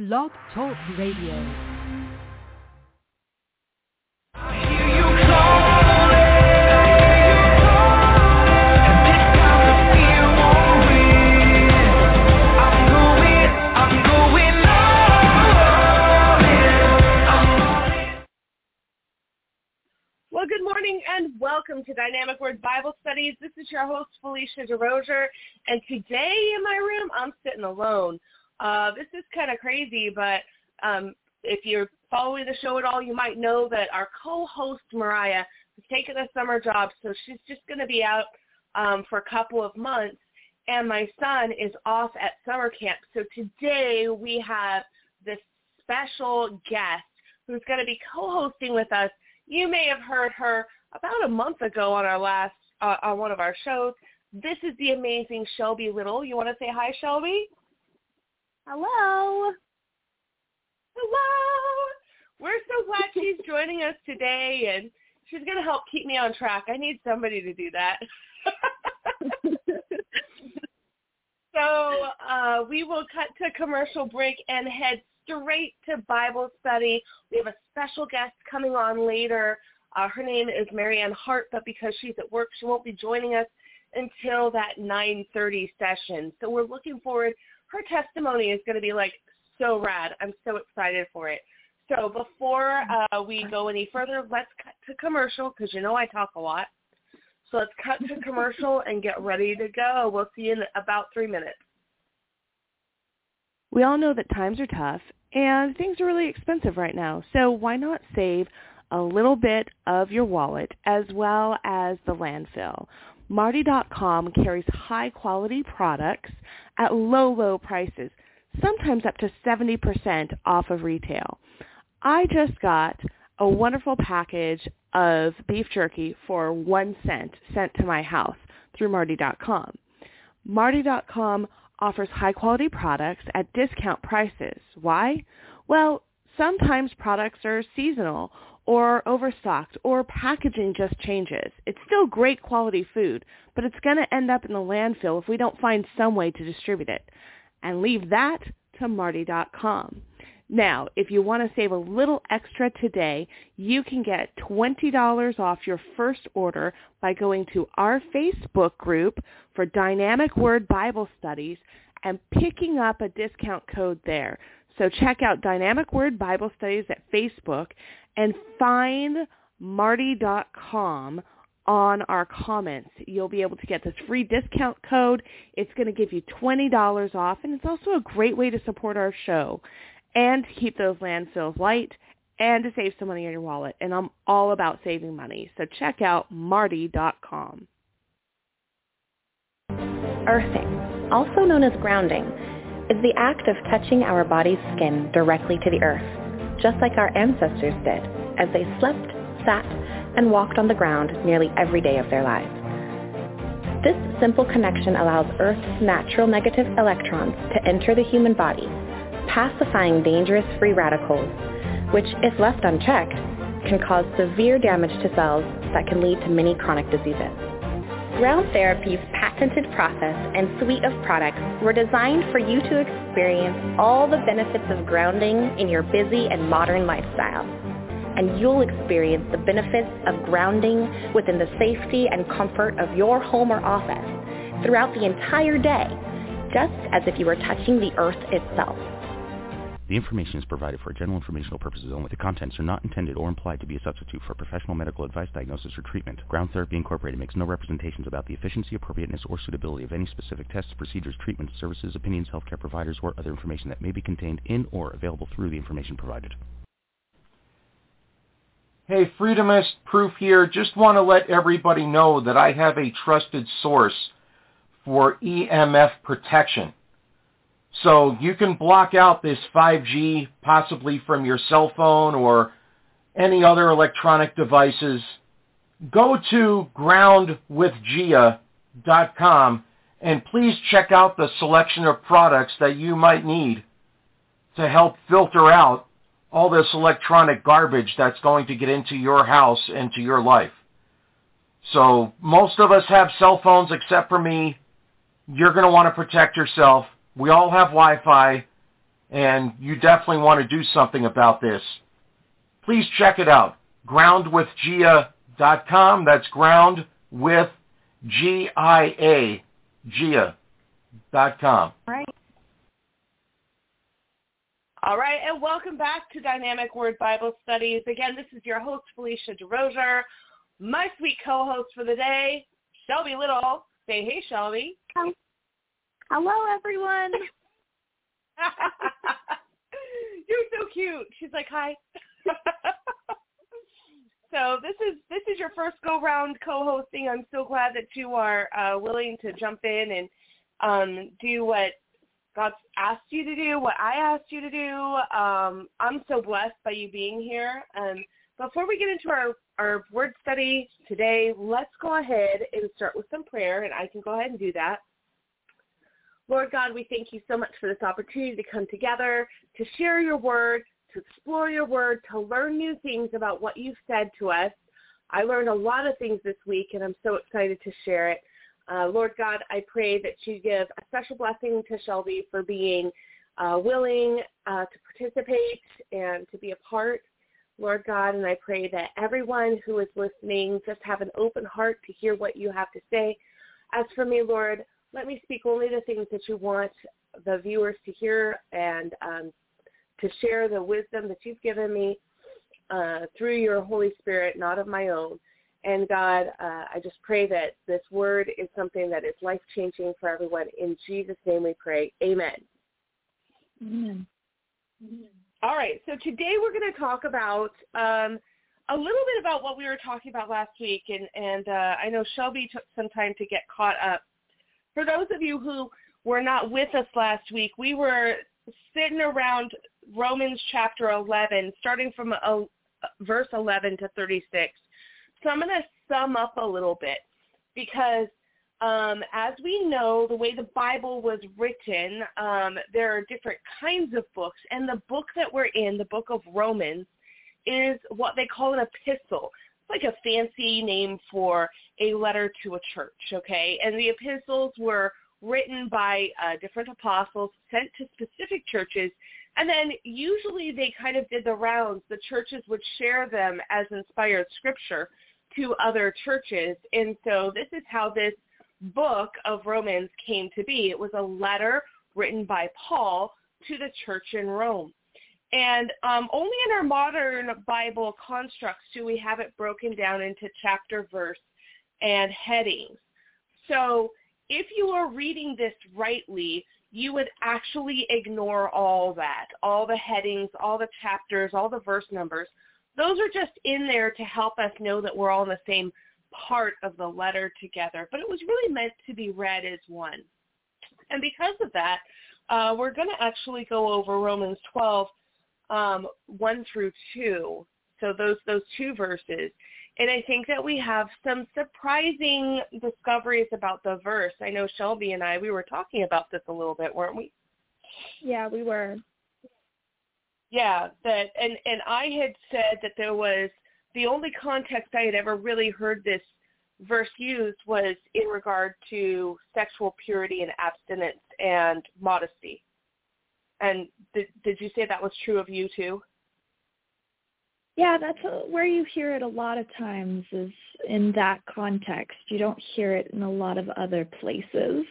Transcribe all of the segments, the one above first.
Blog Talk Radio. Well, good morning and welcome to Dynamic Word Bible Studies. This is your host, Felicia DeRozier, and today in my room, I'm sitting alone. This is kind of crazy, but if you're following the show at all, you might know that our co-host, Mariah, has taken a summer job, so she's just going to be out for a couple of months, and my son is off at summer camp. So today we have this special guest who's going to be co-hosting with us. You may have heard her about a month ago on our last on one of our shows. This is the amazing Shelby Little. You want to say hi, Shelby? Hello. Hello. We're so glad she's joining us today, and she's going to help keep me on track. I need somebody to do that. So we will cut to commercial break and head straight to Bible study. We have a special guest coming on later. Her name is Marianne Hart, but because she's at work, she won't be joining us until that 9:30 session. So we're looking forward. Her testimony is going to be like so rad. I'm so excited for it. So before we go any further, let's cut to commercial because you know I talk a lot. So let's cut to commercial and get ready to go. We'll see you in about 3 minutes. We all know that times are tough and things are really expensive right now. So why not save a little bit of your wallet as well as the landfill? Marty.com carries high-quality products at low, low prices, sometimes up to 70% off of retail. I just got a wonderful package of beef jerky for 1 cent sent to my house through Marty.com. Marty.com offers high-quality products at discount prices. Why? Well, sometimes products are seasonal or overstocked, or packaging just changes. It's still great quality food, but it's going to end up in the landfill if we don't find some way to distribute it. And leave that to Marty.com. Now, if you want to save a little extra today, you can get $20 off your first order by going to our Facebook group for Dynamic Word Bible Studies and picking up a discount code there. So check out Dynamic Word Bible Studies at Facebook and find Marty.com on our comments. You'll be able to get this free discount code. It's going to give you $20 off, and it's also a great way to support our show and to keep those landfills light and to save some money in your wallet. And I'm all about saving money. So check out Marty.com. Earthing, also known as grounding, is the act of touching our body's skin directly to the earth, just like our ancestors did as they slept, sat, and walked on the ground nearly every day of their lives. This simple connection allows Earth's natural negative electrons to enter the human body, pacifying dangerous free radicals, which, if left unchecked, can cause severe damage to cells that can lead to many chronic diseases. Ground Therapy's patented process and suite of products were designed for you to experience all the benefits of grounding in your busy and modern lifestyle. And you'll experience the benefits of grounding within the safety and comfort of your home or office throughout the entire day, just as if you were touching the earth itself. The information is provided for general informational purposes only. The contents are not intended or implied to be a substitute for professional medical advice, diagnosis, or treatment. Ground Therapy Incorporated makes no representations about the efficiency, appropriateness, or suitability of any specific tests, procedures, treatments, services, opinions, healthcare providers, or other information that may be contained in or available through the information provided. Hey, Freedomist Proof here. Just want to let everybody know that I have a trusted source for EMF protection. So you can block out this 5G possibly from your cell phone or any other electronic devices. Go to groundwithgia.com and please check out the selection of products that you might need to help filter out all this electronic garbage that's going to get into your house and to your life. So most of us have cell phones except for me. You're going to want to protect yourself. We all have Wi-Fi, and you definitely want to do something about this, please check it out. GroundWithGia.com. That's ground with GIA, Gia.com. All right, and welcome back to Dynamic Word Bible Studies. Again, this is your host, Felicia DeRozier. My sweet co-host for the day, Shelby Little. Say hey, Shelby. Hello, everyone. You're so cute. She's like, hi. So this is your first go-round co-hosting. I'm so glad that you are willing to jump in and do what God's asked you to do, what I asked you to do. I'm so blessed by you being here. Before we get into our word study today, let's go ahead and start with some prayer, and I can go ahead and do that. Lord God, we thank you so much for this opportunity to come together, to share your word, to explore your word, to learn new things about what you've said to us. I learned a lot of things this week, and I'm so excited to share it. Lord God, I pray that you give a special blessing to Shelby for being willing to participate and to be a part, Lord God, and I pray that everyone who is listening just have an open heart to hear what you have to say. As for me, Lord, let me speak only the things that you want the viewers to hear and to share the wisdom that you've given me through your Holy Spirit, not of my own. And God, I just pray that this word is something that is life-changing for everyone. In Jesus' name we pray. Amen. Amen. All right, so today we're going to talk about a little bit about what we were talking about last week, and I know Shelby took some time to get caught up. For those of you who were not with us last week, we were sitting around Romans chapter 11, starting from verse 11 to 36. So I'm going to sum up a little bit because as we know, the way the Bible was written, there are different kinds of books. And the book that we're in, the book of Romans, is what they call an epistle. It's like a fancy name for a letter to a church, okay? And the epistles were written by different apostles sent to specific churches. And then usually they kind of did the rounds. The churches would share them as inspired scripture to other churches. And so this is how this book of Romans came to be. It was a letter written by Paul to the church in Rome. And only in our modern Bible constructs do we have it broken down into chapter, verse, and headings. So if you are reading this rightly, you would actually ignore all that, all the headings, all the chapters, all the verse numbers. Those are just in there to help us know that we're all in the same part of the letter together. But it was really meant to be read as one. And because of that, we're going to actually go over Romans 12, 1 through 2. So those two verses. And I think that we have some surprising discoveries about the verse. I know Shelby and we were talking about this a little bit, weren't we? Yeah, we were. Yeah, and I had said that there was the only context I had ever really heard this verse used was in regard to sexual purity and abstinence and modesty. And did you say that was true of you too? Yeah, that's where you hear it a lot of times is in that context. You don't hear it in a lot of other places.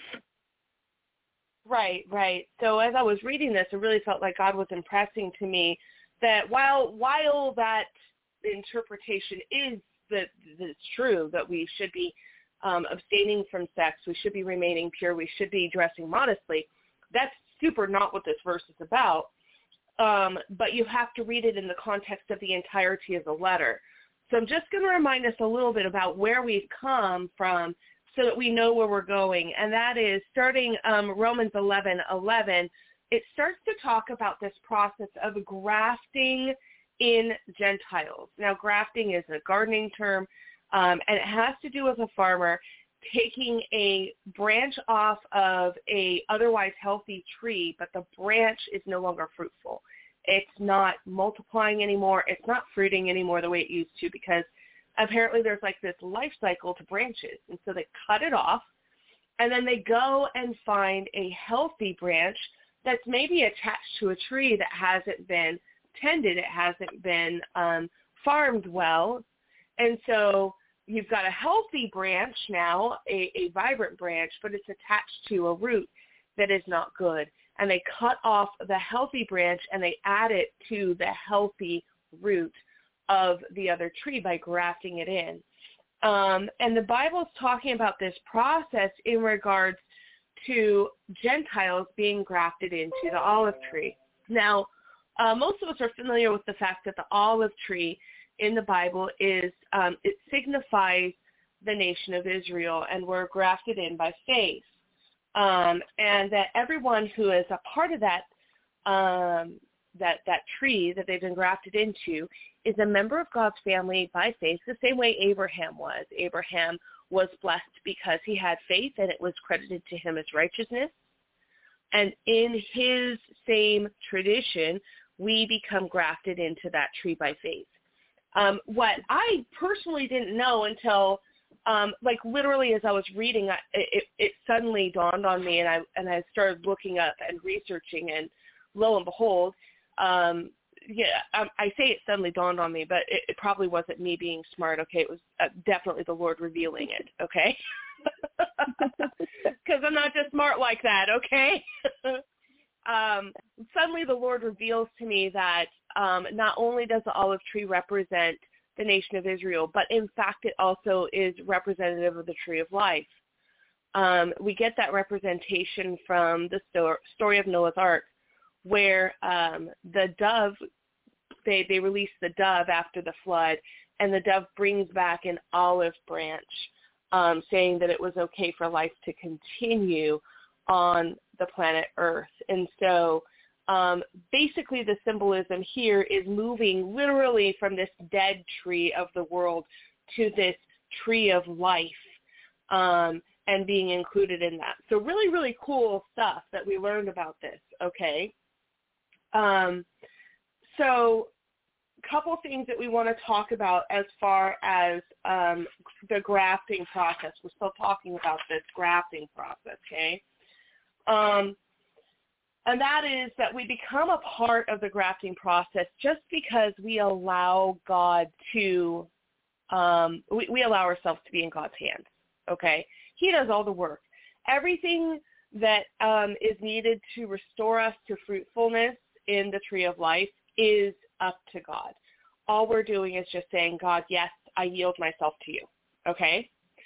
Right. So as I was reading this, it really felt like God was impressing to me that while that interpretation is that it's true that we should be abstaining from sex, we should be remaining pure, we should be dressing modestly, that's super not what this verse is about. But you have to read it in the context of the entirety of the letter. So I'm just going to remind us a little bit about where we've come from so that we know where we're going. And that is starting Romans 11:11. It starts to talk about this process of grafting in Gentiles. Now, grafting is a gardening term, and it has to do with a farmer taking a branch off of a otherwise healthy tree, but the branch is no longer fruitful. It's not multiplying anymore. It's not fruiting anymore the way it used to, because apparently there's like this life cycle to branches. And so they cut it off, and then they go and find a healthy branch that's maybe attached to a tree that hasn't been tended, it hasn't been farmed well. And so you've got a healthy branch now, a vibrant branch, but it's attached to a root that is not good. And they cut off the healthy branch and they add it to the healthy root of the other tree by grafting it in. And the Bible is talking about this process in regards to Gentiles being grafted into the olive tree. Now, most of us are familiar with the fact that the olive tree in the Bible is, it signifies the nation of Israel, and we're grafted in by faith. And that everyone who is a part of that tree that they've been grafted into is a member of God's family by faith, the same way Abraham was. Abraham was blessed because he had faith, and it was credited to him as righteousness. And in his same tradition, we become grafted into that tree by faith. What I personally didn't know until literally as I was reading, it suddenly dawned on me, and I started looking up and researching, and lo and behold, I say it suddenly dawned on me, but it probably wasn't me being smart, okay? It was definitely the Lord revealing it, okay? Because I'm not just smart like that, okay? Suddenly the Lord reveals to me that not only does the olive tree represent the nation of Israel, but in fact it also is representative of the tree of life. We get that representation from the story of Noah's Ark, where the dove, they release the dove after the flood, and the dove brings back an olive branch, saying that it was okay for life to continue on the planet Earth. And so basically the symbolism here is moving literally from this dead tree of the world to this tree of life, and being included in that. So really, really cool stuff that we learned about this, okay? So a couple things that we want to talk about as far as the grafting process. We're still talking about this grafting process, okay? And that is that we become a part of the grafting process just because we allow God to, we allow ourselves to be in God's hands, okay? He does all the work. Everything that is needed to restore us to fruitfulness in the tree of life is up to God. All we're doing is just saying, God, yes, I yield myself to you, okay?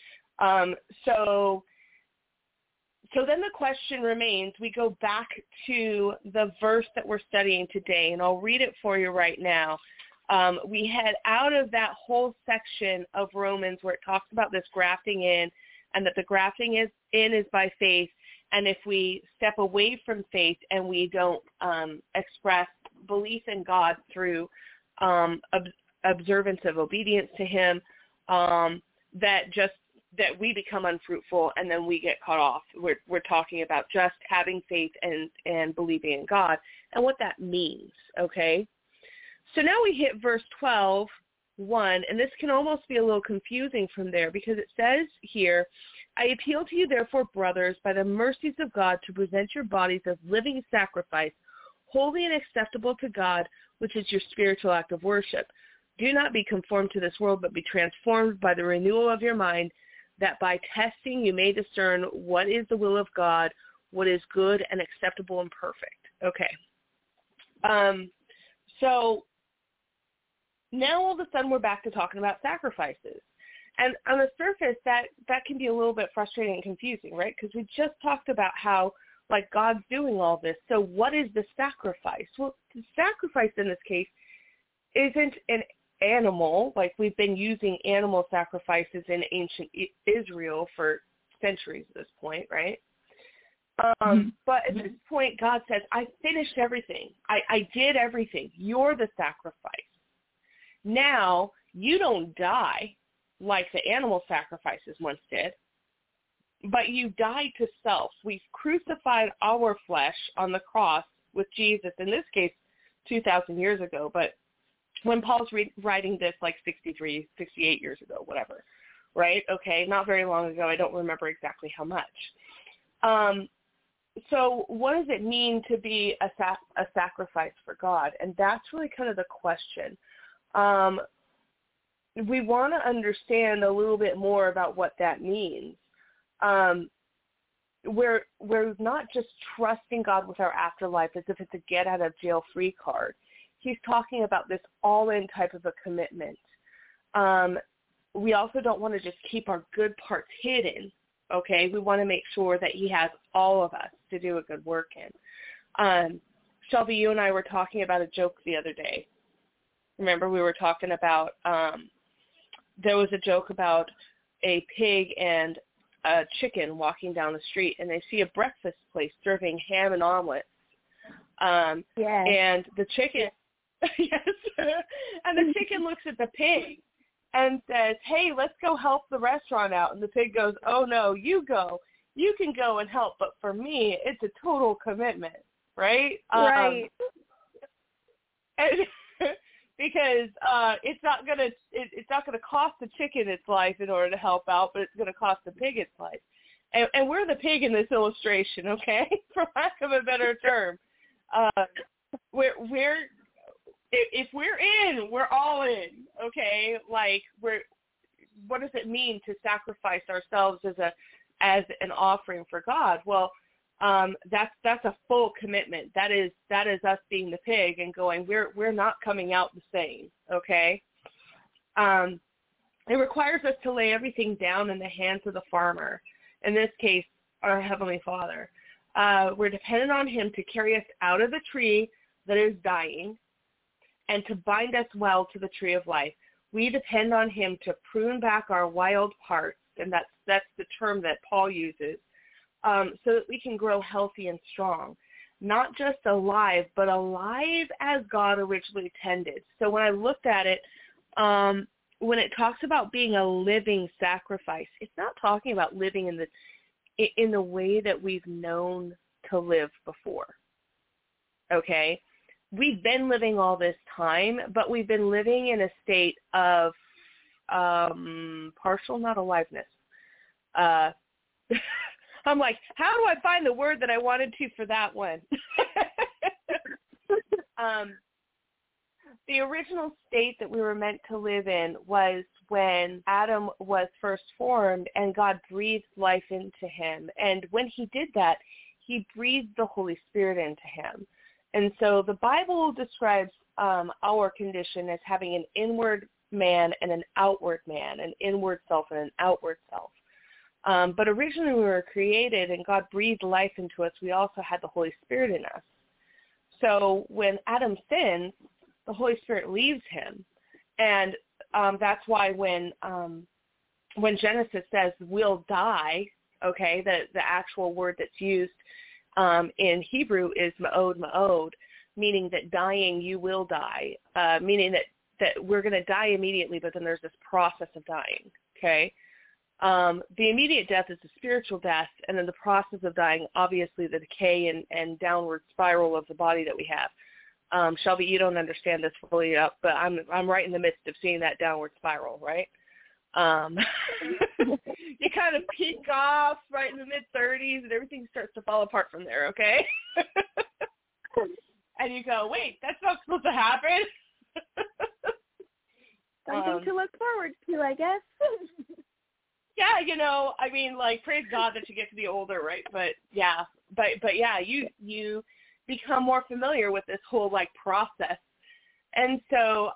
So then the question remains, we go back to the verse that we're studying today, and I'll read it for you right now. We head out of that whole section of Romans where it talks about this grafting in, and that the grafting is by faith, and if we step away from faith and we don't express belief in God through observance of obedience to him, that we become unfruitful and then we get cut off. We're talking about just having faith and believing in God and what that means, okay? So now we hit verse 12:1, and this can almost be a little confusing from there because it says here, I appeal to you, therefore, brothers, by the mercies of God, to present your bodies as living sacrifice, holy and acceptable to God, which is your spiritual act of worship. Do not be conformed to this world, but be transformed by the renewal of your mind, that by testing you may discern what is the will of God, what is good and acceptable and perfect. Okay. So now all of a sudden we're back to talking about sacrifices. And on the surface, that can be a little bit frustrating and confusing, right? Because we just talked about how, like, God's doing all this. So what is the sacrifice? Well, the sacrifice in this case isn't an animal, like we've been using animal sacrifices in ancient Israel for centuries at this point, right? But at this point, God says, I finished everything. I did everything. You're the sacrifice. Now, you don't die like the animal sacrifices once did, but you died to self. We've crucified our flesh on the cross with Jesus, in this case, 2,000 years ago, but when Paul's writing this like 63, 68 years ago, whatever, right? Okay, not very long ago. I don't remember exactly how much. So what does it mean to be a sacrifice for God? And that's really kind of the question. We want to understand a little bit more about what that means. We're not just trusting God with our afterlife as if it's a get-out-of-jail-free card. He's talking about this all-in type of a commitment. We also don't want to just keep our good parts hidden, okay? We want to make sure that he has all of us to do a good work in. Shelby, you and I were talking about a joke the other day. Remember, we were talking about, there was a joke about a pig and a chicken walking down the street, and they see a breakfast place serving ham and omelets. Yes. And the chicken, yes, and the chicken looks at the pig and says, "Hey, let's go help the restaurant out." And the pig goes, "Oh no, you go. You can go and help, but for me, it's a total commitment, right?" Right. Because it's not gonna cost the chicken its life in order to help out, but it's gonna cost the pig its life, and we're the pig in this illustration, okay, for lack of a better term. If we're in, we're all in, okay. Like what does it mean to sacrifice ourselves as an offering for God? Well, that's a full commitment. That is us being the pig and going, we're not coming out the same, okay? It requires us to lay everything down in the hands of the farmer, in this case, our Heavenly Father. We're dependent on him to carry us out of the tree that is dying and to bind us well to the tree of life. We depend on him to prune back our wild parts, and that's the term that Paul uses, so that we can grow healthy and strong. Not just alive, but alive as God originally intended. So when I looked at it, when it talks about being a living sacrifice, it's not talking about living in the way that we've known to live before. Okay? We've been living all this time, but we've been living in a state of partial not aliveness. I'm like, how do I find the word that I wanted to for that one? The original state that we were meant to live in was when Adam was first formed and God breathed life into him. And when he did that, he breathed the Holy Spirit into him. And so the Bible describes our condition as having an inward man and an outward man, an inward self and an outward self. But originally we were created and God breathed life into us. We also had the Holy Spirit in us. So when Adam sins, the Holy Spirit leaves him. And that's why when Genesis says we'll die, okay, the actual word that's used in Hebrew is ma'od, meaning that dying, you will die, meaning that we're going to die immediately, but then there's this process of dying, okay? The immediate death is the spiritual death, and then the process of dying, obviously the decay and downward spiral of the body that we have. Shelby, you don't understand this fully up, but I'm right in the midst of seeing that downward spiral, right? You kind of peak off right in the mid-30s, and everything starts to fall apart from there, okay? And you go, wait, that's not supposed to happen? Something to look forward to, I guess. Yeah, I mean, like, praise God that you get to be older, right? But yeah, you become more familiar with this whole like process, and so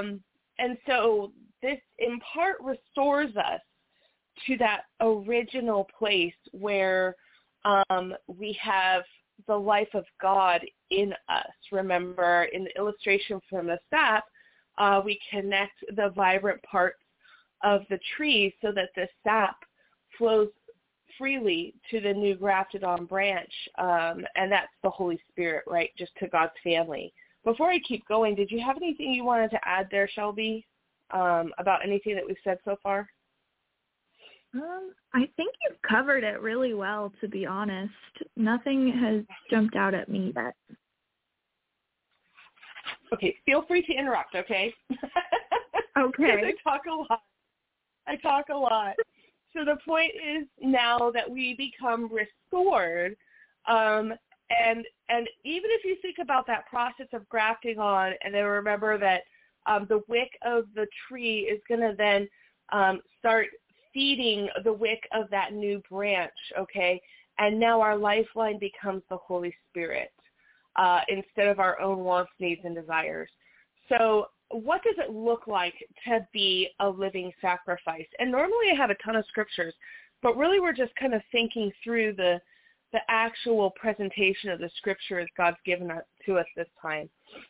this in part restores us to that original place where we have the life of God in us. Remember, in the illustration from the sap, we connect the vibrant parts of the tree so that the sap flows freely to the new grafted on branch, and that's the Holy Spirit, right, just to God's family. Before I keep going, did you have anything you wanted to add there, Shelby, about anything that we've said so far? I think you've covered it really well, to be honest. Nothing has jumped out at me yet. Okay, feel free to interrupt, okay? Okay. I talk a lot. So the point is now that we become restored, And even if you think about that process of grafting on, and then remember that the wick of the tree is going to then start feeding the wick of that new branch, okay? And now our lifeline becomes the Holy Spirit instead of our own wants, needs, and desires. So what does it look like to be a living sacrifice? And normally I have a ton of scriptures, but really we're just kind of thinking through the actual presentation of the scriptures God's given to us this time.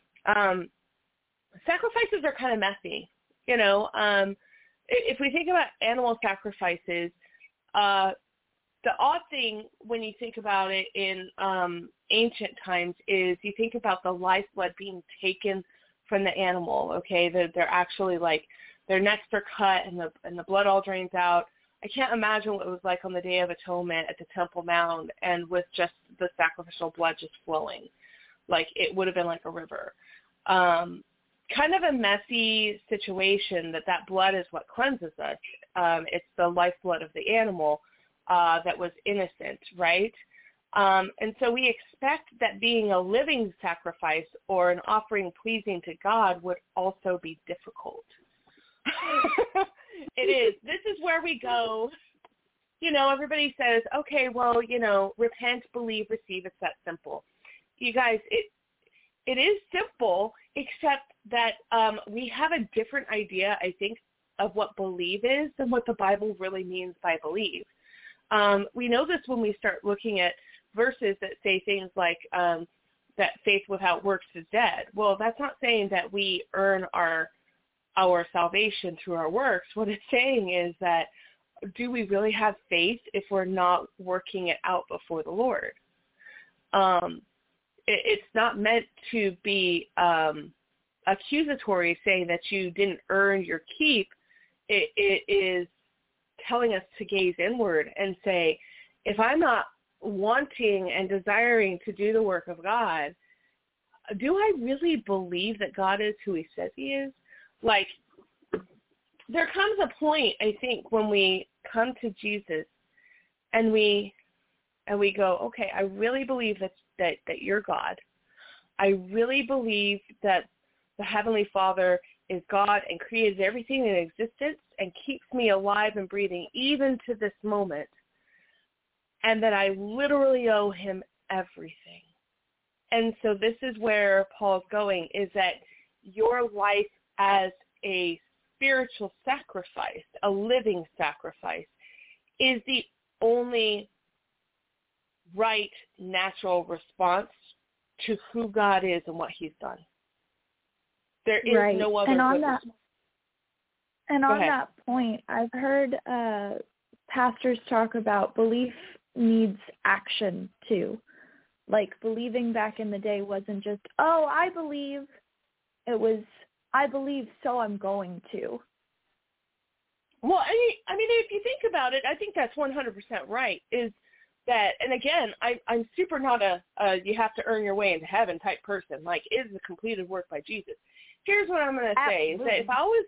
Sacrifices are kind of messy, you know. If we think about animal sacrifices, the odd thing when you think about it in ancient times is you think about the lifeblood being taken from the animal, okay? They're actually like, their necks are cut and the blood all drains out. I can't imagine what it was like on the Day of Atonement at the Temple Mount and with just the sacrificial blood just flowing. Like, it would have been like a river. Kind of a messy situation that blood is what cleanses us. It's the lifeblood of the animal that was innocent, right? And so we expect that being a living sacrifice or an offering pleasing to God would also be difficult. It is. This is where we go. You know, everybody says, okay, well, you know, repent, believe, receive. It's that simple. You guys, it is simple, except that we have a different idea, I think, of what believe is than what the Bible really means by believe. We know this when we start looking at verses that say things like that faith without works is dead. Well, that's not saying that we earn our salvation through our works. What it's saying is that, do we really have faith if we're not working it out before the Lord? It's not meant to be accusatory, saying that you didn't earn your keep. It is telling us to gaze inward and say, if I'm not wanting and desiring to do the work of God, do I really believe that God is who he says he is? Like, there comes a point, I think, when we come to Jesus and we go, okay, I really believe that you're God. I really believe that the Heavenly Father is God and created everything in existence and keeps me alive and breathing even to this moment, and that I literally owe him everything. And so this is where Paul's going, is that your life as a spiritual sacrifice, a living sacrifice, is the only right, natural response to who God is and what he's done. There is no other. And on that point, I've heard pastors talk about belief needs action too. Like, believing back in the day wasn't just, oh, I believe. It was, I believe, so I'm going to. Well, I mean, if you think about it, I think that's 100% right. Is that, and again, I'm super not a you have to earn your way into heaven type person. Like, it is a completed work by Jesus. Here's what I'm going to say, is that if I was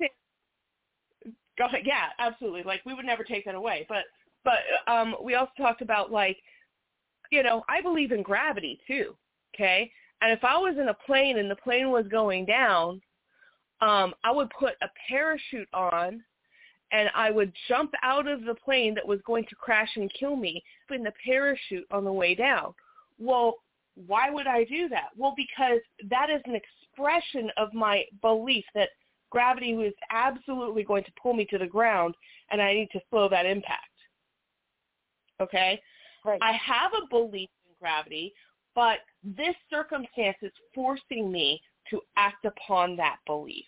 go ahead, yeah, absolutely. Like, we would never take that away. But we also talked about, like, you know, I believe in gravity too, okay? And if I was in a plane and the plane was going down, I would put a parachute on and I would jump out of the plane that was going to crash and kill me in the parachute on the way down. Well, why would I do that? Well, because that is an expression of my belief that gravity was absolutely going to pull me to the ground and I need to slow that impact. Okay? Right. I have a belief in gravity, but this circumstance is forcing me to act upon that belief.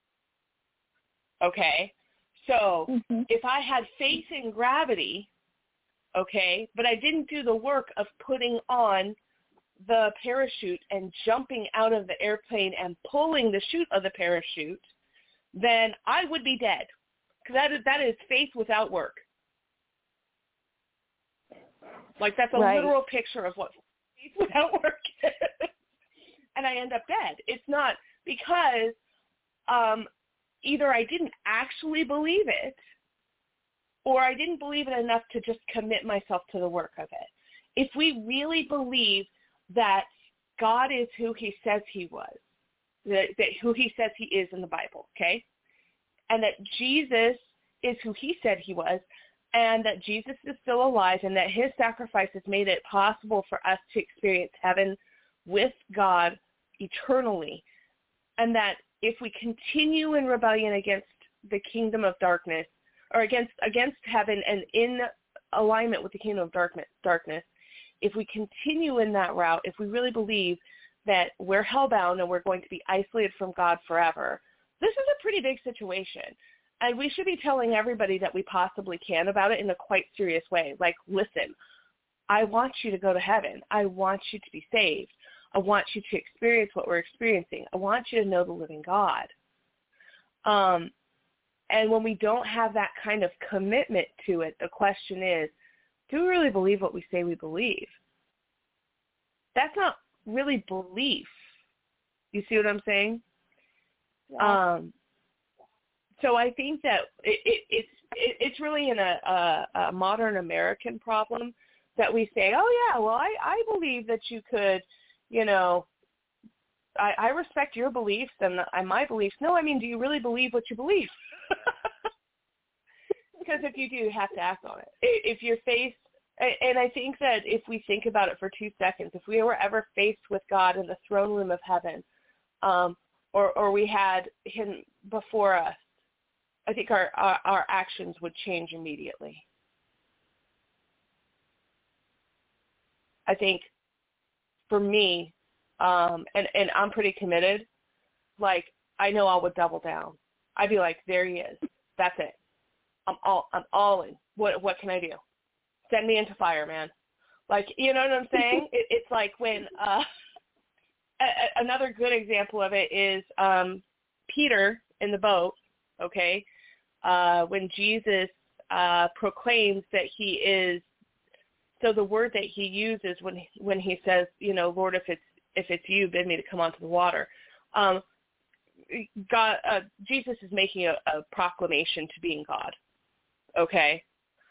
Okay? So if I had faith in gravity, okay, but I didn't do the work of putting on the parachute and jumping out of the airplane and pulling the chute of the parachute, then I would be dead. Because that is faith without work. Like, that's a literal picture of what faith without work is. And I end up dead. It's not because either I didn't actually believe it or I didn't believe it enough to just commit myself to the work of it. if we really believe that God is who he says he was, that who he says he is in the Bible, okay, and that Jesus is who he said he was, and that Jesus is still alive, and that his sacrifice has made it possible for us to experience heaven with God eternally, and that if we continue in rebellion against the kingdom of darkness, or against heaven and in alignment with the kingdom of darkness, if we continue in that route, if we really believe that we're hellbound and we're going to be isolated from God forever, this is a pretty big situation. And we should be telling everybody that we possibly can about it in a quite serious way. Like, listen, I want you to go to heaven. I want you to be saved. I want you to experience what we're experiencing. I want you to know the living God. And when we don't have that kind of commitment to it, the question is, do we really believe what we say we believe? That's not really belief. You see what I'm saying? Yeah. So I think that it's really in a modern American problem that we say, oh, yeah, well, I believe that you could, you know, I respect your beliefs and my beliefs. No, I mean, do you really believe what you believe? Because if you do, you have to act on it. If you're faced, and I think that if we think about it for 2 seconds, if we were ever faced with God in the throne room of heaven, or we had him before us, I think our actions would change immediately. I think for me, and I'm pretty committed, like, I know I would double down. I'd be like, there he is. That's it. I'm all in. What can I do? Send me into fire, man. Like, you know what I'm saying? It's like when another good example of it is Peter in the boat, okay, when Jesus proclaims that he is, so the word that he uses when he says, you know, Lord, if it's you, bid me to come onto the water. God, Jesus is making a proclamation to being God, okay?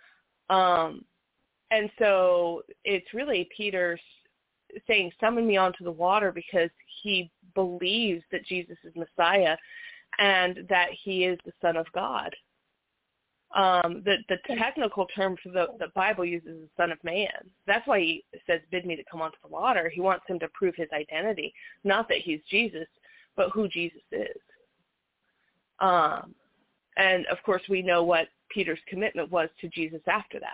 And so it's really Peter saying, summon me onto the water, because he believes that Jesus is Messiah and that he is the Son of God. The technical term for the Bible uses the Son of Man. That's why he says, bid me to come onto the water. He wants him to prove his identity, not that he's Jesus, but who Jesus is. And, of course, we know what Peter's commitment was to Jesus after that.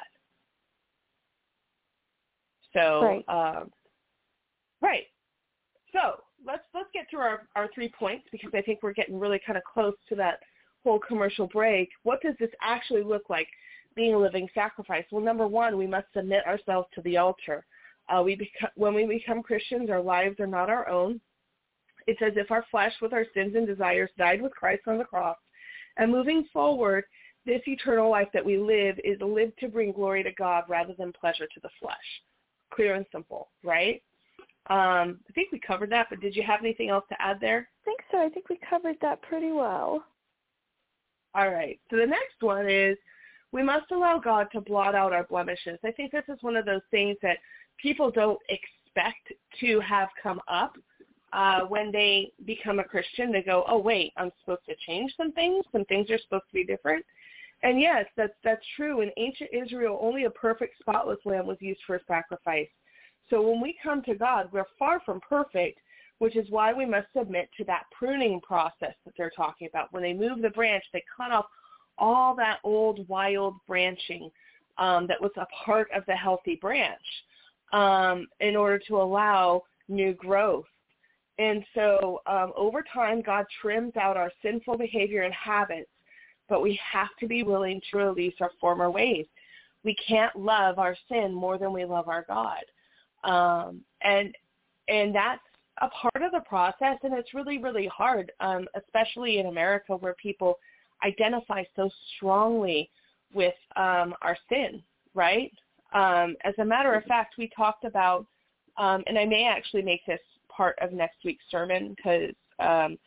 So, right. So let's get through our 3 points, because I think we're getting really kind of close to that whole commercial break. What does this actually look like, being a living sacrifice? Well, number one, we must submit ourselves to the altar. When we become Christians, our lives are not our own. It's as if our flesh with our sins and desires died with Christ on the cross. And moving forward, this eternal life that we live is lived to bring glory to God rather than pleasure to the flesh. Clear and simple, right? I think we covered that, but did you have anything else to add there? I think so. I think we covered that pretty well. All right. So the next one is, we must allow God to blot out our blemishes. I think this is one of those things that people don't expect to have come up. When they become a Christian, they go, oh, wait, I'm supposed to change some things? Some things are supposed to be different? And yes, that's true. In ancient Israel, only a perfect, spotless lamb was used for a sacrifice. So when we come to God, we're far from perfect, which is why we must submit to that pruning process that they're talking about. When they move the branch, they cut off all that old, wild branching that was a part of the healthy branch in order to allow new growth. And so over time, God trims out our sinful behavior and habits, but we have to be willing to release our former ways. We can't love our sin more than we love our God. And that's a part of the process, and it's really, really hard, especially in America, where people identify so strongly with our sin, right? As a matter of fact, we talked about, and I may actually make this part of next week's sermon,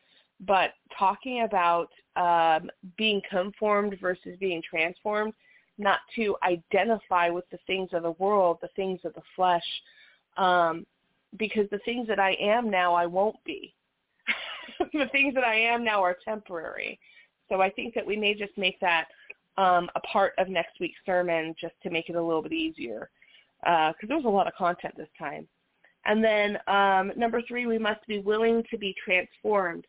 but talking about being conformed versus being transformed, not to identify with the things of the world, the things of the flesh, because the things that I am now, I won't be. The things that I am now are temporary. So I think that we may just make that a part of next week's sermon just to make it a little bit easier, because there was a lot of content this time. And then number 3, we must be willing to be transformed.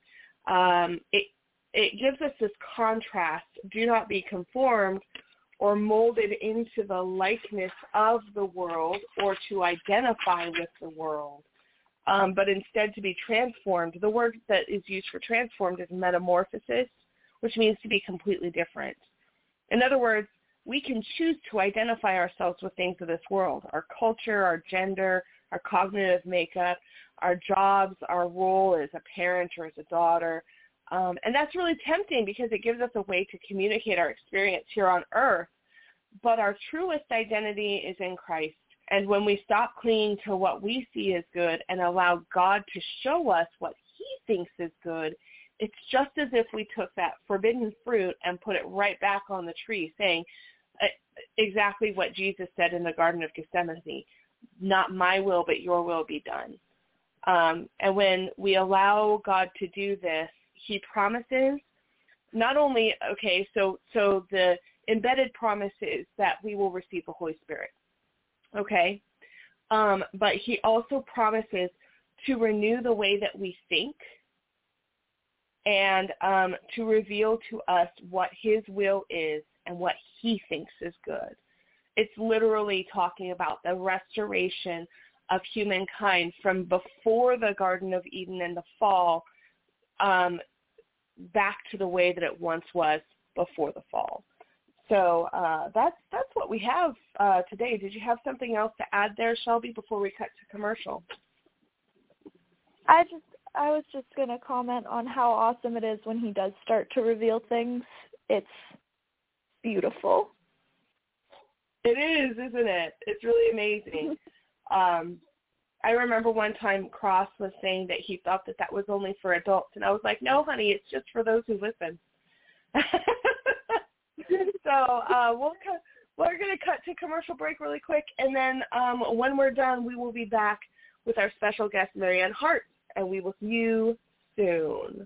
It gives us this contrast. Do not be conformed or molded into the likeness of the world or to identify with the world, but instead to be transformed. The word that is used for transformed is metamorphosis, which means to be completely different. In other words, we can choose to identify ourselves with things of this world, our culture, our gender, our cognitive makeup, our jobs, our role as a parent or as a daughter. And that's really tempting because it gives us a way to communicate our experience here on earth. But our truest identity is in Christ. And when we stop clinging to what we see as good and allow God to show us what he thinks is good, it's just as if we took that forbidden fruit and put it right back on the tree, saying exactly what Jesus said in the Garden of Gethsemane, not my will, but your will be done. And when we allow God to do this, he promises not only, so the embedded promise is that we will receive the Holy Spirit, but he also promises to renew the way that we think and to reveal to us what his will is and what he thinks is good. It's literally talking about the restoration of humankind from before the Garden of Eden and the fall back to the way that it once was before the fall. So that's what we have today. Did you have something else to add there, Shelby, before we cut to commercial? I was just going to comment on how awesome it is when he does start to reveal things. It's beautiful. It is, isn't it? It's really amazing. I remember one time Cross was saying that he thought that was only for adults, and I was like, no, honey, it's just for those who listen. So we're going to cut to commercial break really quick, and then when we're done, we will be back with our special guest, Marianne Hart, and we will see you soon.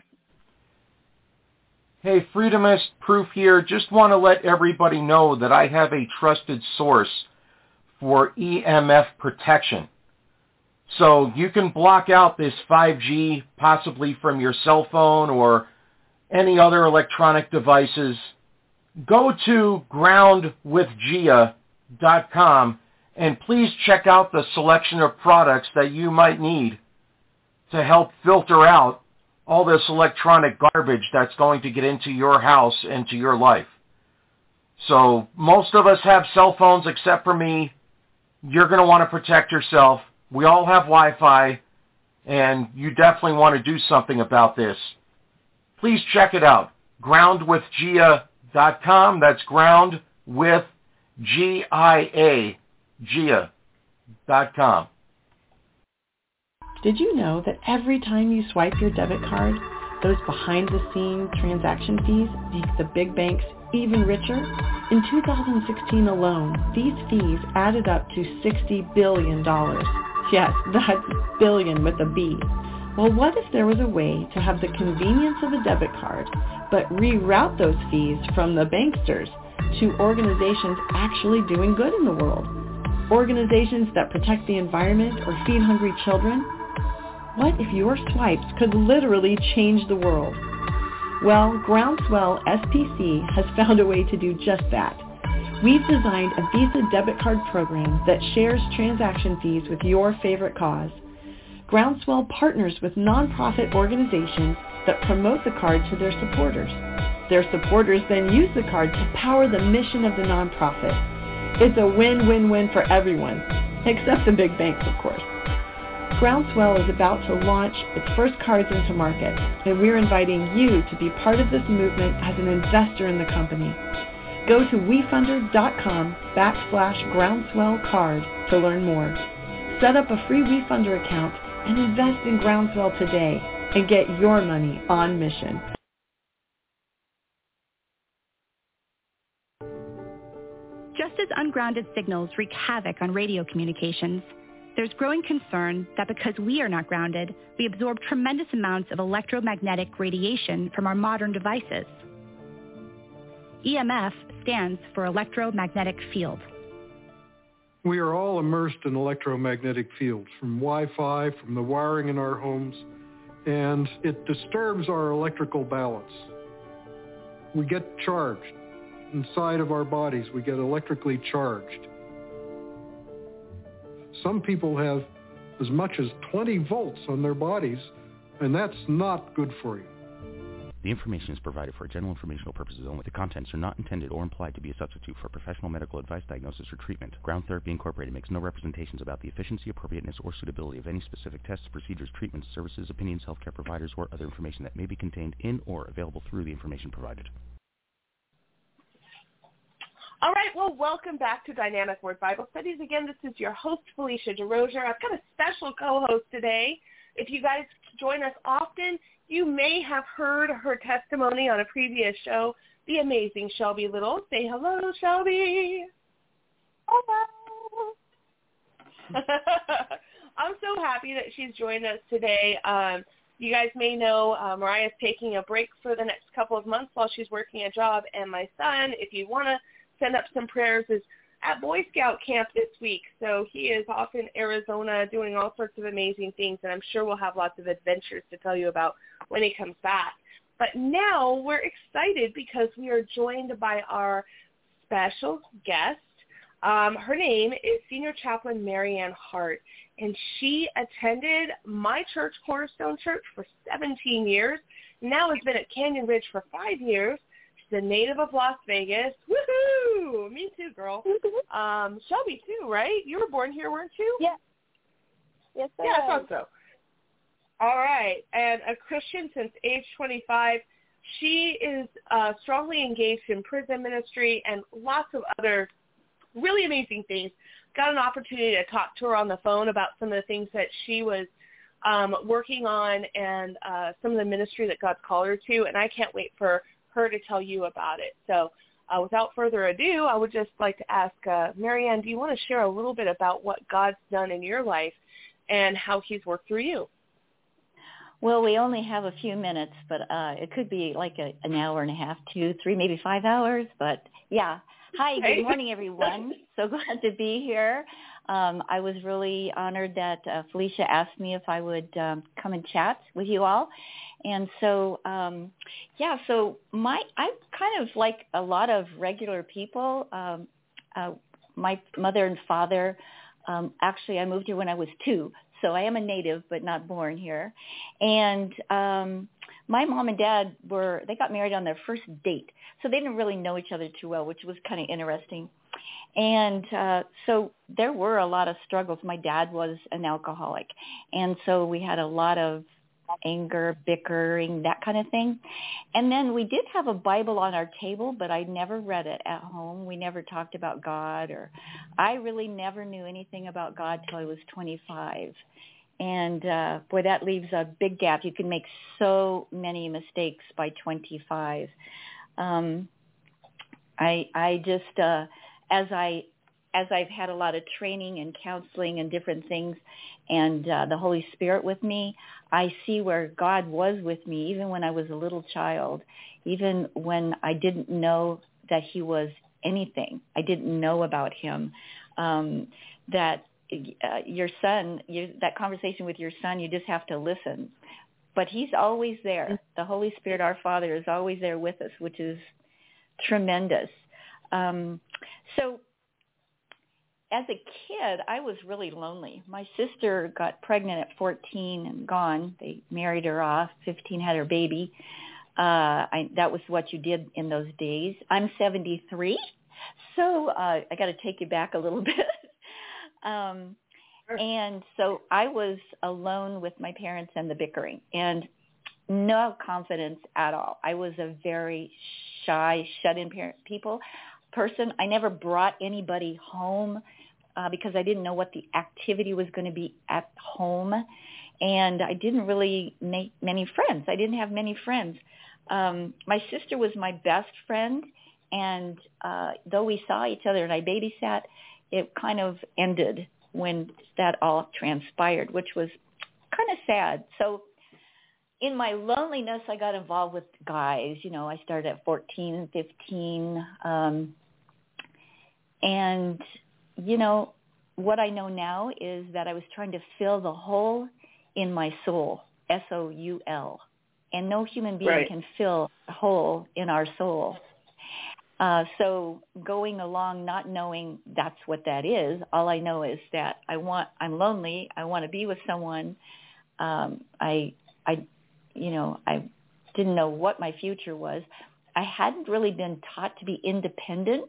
Hey, Freedomist Proof here. Just want to let everybody know that I have a trusted source for EMF protection. So you can block out this 5G possibly from your cell phone or any other electronic devices. Go to groundwithgia.com and please check out the selection of products that you might need to help filter out all this electronic garbage that's going to get into your house and to your life. So most of us have cell phones except for me. You're going to want to protect yourself. We all have Wi-Fi, and you definitely want to do something about this. Please check it out. groundwithgia.com. That's ground with G-I-A, Gia.com. Did you know that every time you swipe your debit card, those behind-the-scenes transaction fees make the big banks even richer? In 2016 alone, these fees added up to $60 billion. Yes, that's billion with a B. Well, what if there was a way to have the convenience of a debit card, but reroute those fees from the banksters to organizations actually doing good in the world? Organizations that protect the environment or feed hungry children? What if your swipes could literally change the world? Well, Groundswell SPC has found a way to do just that. We've designed a Visa debit card program that shares transaction fees with your favorite cause. Groundswell partners with nonprofit organizations that promote the card to their supporters. Their supporters then use the card to power the mission of the nonprofit. It's a win-win-win for everyone, except the big banks, of course. Groundswell is about to launch its first cards into market, and we're inviting you to be part of this movement as an investor in the company. Go to WeFunder.com/GroundswellCard to learn more. Set up a free WeFunder account and invest in Groundswell today and get your money on mission. Just as ungrounded signals wreak havoc on radio communications, there's growing concern that because we are not grounded, we absorb tremendous amounts of electromagnetic radiation from our modern devices. EMF stands for electromagnetic field. We are all immersed in electromagnetic fields from Wi-Fi, from the wiring in our homes, and it disturbs our electrical balance. We get charged. Inside of our bodies, we get electrically charged. Some people have as much as 20 volts on their bodies, and that's not good for you. The information is provided for general informational purposes only. The contents are not intended or implied to be a substitute for professional medical advice, diagnosis, or treatment. Ground Therapy Incorporated makes no representations about the efficiency, appropriateness, or suitability of any specific tests, procedures, treatments, services, opinions, healthcare providers, or other information that may be contained in or available through the information provided. All right, well, welcome back to Dynamic Word Bible Studies. Again, this is your host, Felicia DeRozier. I've got a special co-host today. If you guys join us often, you may have heard her testimony on a previous show, the amazing Shelby Little. Say hello, Shelby. Hello. I'm so happy that she's joined us today. You guys may know Mariah's taking a break for the next couple of months while she's working a job, and my son, if you want to send up some prayers, is at Boy Scout camp this week. So he is off in Arizona doing all sorts of amazing things, and I'm sure we'll have lots of adventures to tell you about when he comes back. But now we're excited because we are joined by our special guest. Her name is Senior Chaplain Marianne Hart, and she attended my church, Cornerstone Church, for 17 years. Now has been at Canyon Ridge for 5 years. She's a native of Las Vegas. Woohoo! Me too, girl. Shelby too, right? You were born here, weren't you? Yeah. Yes, I thought so. All right. And a Christian since age 25. She is strongly engaged in prison ministry and lots of other really amazing things. Got an opportunity to talk to her on the phone about some of the things that she was working on and some of the ministry that God's called her to, and I can't wait for her to tell you about it. So without further ado, I would just like to ask Marianne, do you want to share a little bit about what God's done in your life and how he's worked through you? Well, we only have a few minutes, but it could be like an hour and a half, 2, 3, maybe 5 hours. But yeah. Hi, good morning, everyone. So glad to be here. I was really honored that Felicia asked me if I would come and chat with you all. And so, I'm kind of like a lot of regular people. My mother and father, actually I moved here when I was 2. So I am a native, but not born here. And my mom and dad they got married on their first date. So they didn't really know each other too well, which was kind of interesting. And so there were a lot of struggles. My dad was an alcoholic. And so we had a lot of anger, bickering, that kind of thing. And then we did have a Bible on our table, but I never read it at home. We never talked about God, or I really never knew anything about God till I was 25. And boy, that leaves a big gap. You can make so many mistakes by 25. I just, as I've had a lot of training and counseling and different things, and the Holy Spirit with me, I see where God was with me even when I was a little child, even when I didn't know that he was anything. I didn't know about him. That your son, that conversation with your son, you just have to listen. But he's always there. The Holy Spirit, our Father, is always there with us, which is tremendous. So as a kid, I was really lonely. My sister got pregnant at 14 and gone. They married her off. 15 had her baby. That was what you did in those days. I'm 73, so I got to take you back a little bit. And so I was alone with my parents and the bickering, and no confidence at all. I was a very shy, shut-in person. I never brought anybody home because I didn't know what the activity was going to be at home, and I didn't really make many friends. I didn't have many friends. My sister was my best friend, And though we saw each other and I babysat, it kind of ended when that all transpired, which was kind of sad. So in my loneliness, I got involved with guys. You know, I started at 14 and 15. And, you know, what I know now is that I was trying to fill the hole in my soul, S-O-U-L. And no human being can fill a hole in our soul. So going along not knowing that's what that is, all I know is that I'm lonely. I want to be with someone. I didn't know what my future was. I hadn't really been taught to be independent.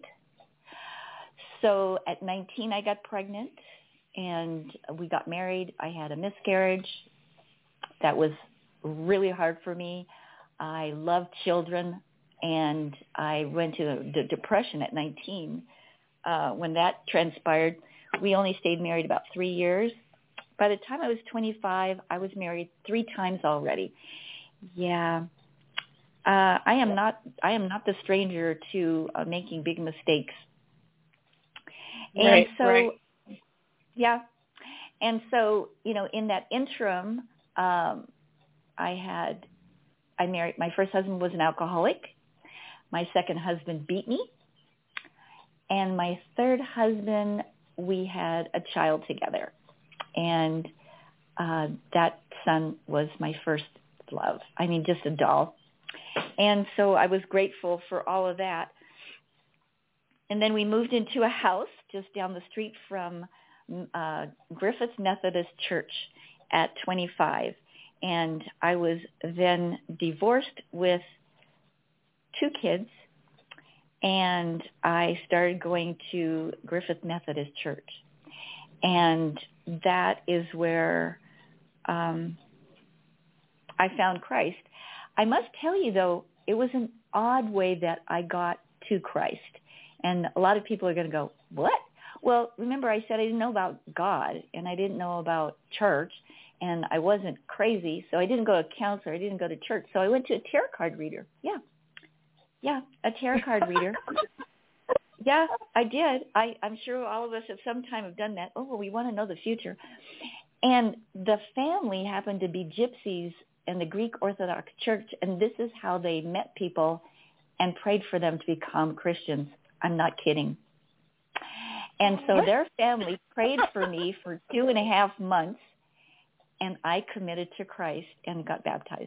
So at 19, I got pregnant, and we got married. I had a miscarriage. That was really hard for me. I loved children, and I went to the depression at 19. When that transpired, we only stayed married about 3 years. By the time I was 25, I was married 3 times already. Yeah. I am not the stranger to making big mistakes. And yeah. And so, you know, in that interim, I married, my first husband was an alcoholic. My second husband beat me. And my third husband, we had a child together. And that son was my first love. I mean, just a doll. And so I was grateful for all of that. And then we moved into a house just down the street from Griffith Methodist Church at 25. And I was then divorced with 2 kids, and I started going to Griffith Methodist Church. And that is where I found Christ. I must tell you, though, it was an odd way that I got to Christ. And a lot of people are going to go, what? Well, remember I said I didn't know about God, and I didn't know about church, and I wasn't crazy, so I didn't go to a counselor. I didn't go to church. So I went to a tarot card reader. Yeah, a tarot card reader. Yeah, I did. I'm sure all of us at some time have done that. Oh, well, we want to know the future. And the family happened to be gypsies in the Greek Orthodox Church, and this is how they met people and prayed for them to become Christians. I'm not kidding. And so their family prayed for me for 2.5 months, and I committed to Christ and got baptized.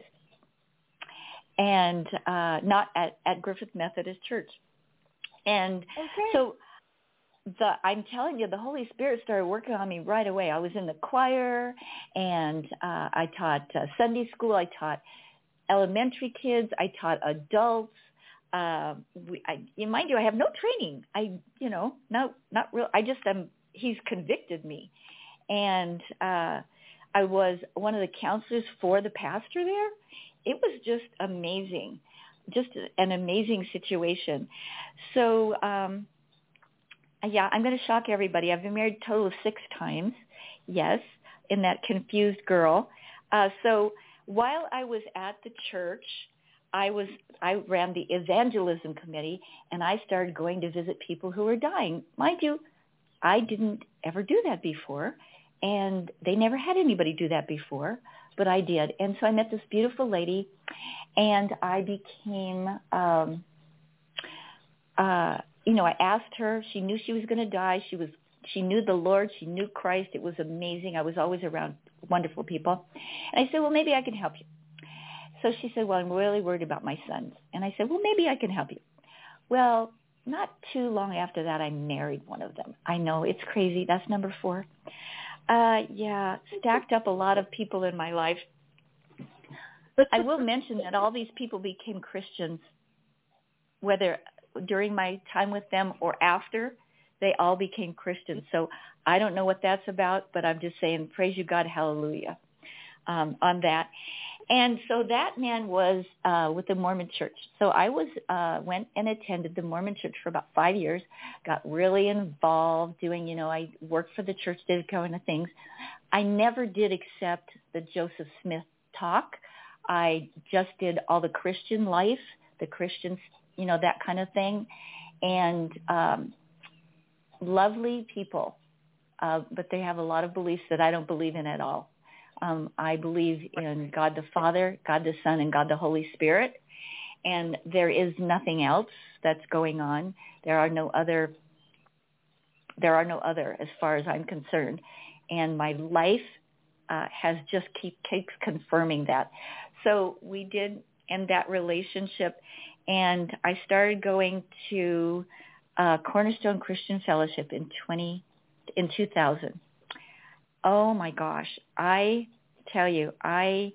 And not at Griffith Methodist Church. And so I'm telling you, the Holy Spirit started working on me right away. I was in the choir, and I taught Sunday school. I taught elementary kids. I taught adults. Mind you, I have no training. Not real. He's convicted me. And I was one of the counselors for the pastor there. It was just amazing, just an amazing situation. So, I'm going to shock everybody. I've been married a total of 6 times, yes, in that confused girl. So while I was at the church, I ran the evangelism committee, and I started going to visit people who were dying. Mind you, I didn't ever do that before, and they never had anybody do that before, but I did. And so I met this beautiful lady, and I became, I asked her. She knew she was going to die. She knew the Lord. She knew Christ. It was amazing. I was always around wonderful people. And I said, well, maybe I can help you. So she said, well, I'm really worried about my sons. And I said, well, maybe I can help you. Well, not too long after that, I married one of them. I know, it's crazy. That's number 4. Stacked up a lot of people in my life. I will mention that all these people became Christians, whether during my time with them or after, they all became Christians. So I don't know what that's about, but I'm just saying, praise you, God, hallelujah, on that. And so that man was with the Mormon Church. So I went and attended the Mormon Church for about 5 years, got really involved doing, I worked for the church, did kind of things. I never did accept the Joseph Smith talk. I just did all the Christian life, the Christian that kind of thing. And lovely people, but they have a lot of beliefs that I don't believe in at all. I believe in God the Father, God the Son, and God the Holy Spirit. And there is nothing else that's going on. There are no other as far as I'm concerned. And my life has just keeps confirming that. So we did end that relationship, and I started going to Cornerstone Christian Fellowship in 2000. Oh my gosh, I tell you, I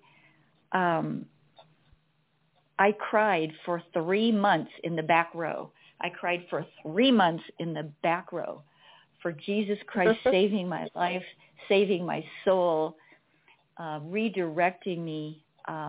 cried for 3 months in the back row. I cried for 3 months in the back row for Jesus Christ saving my life, saving my soul, redirecting me.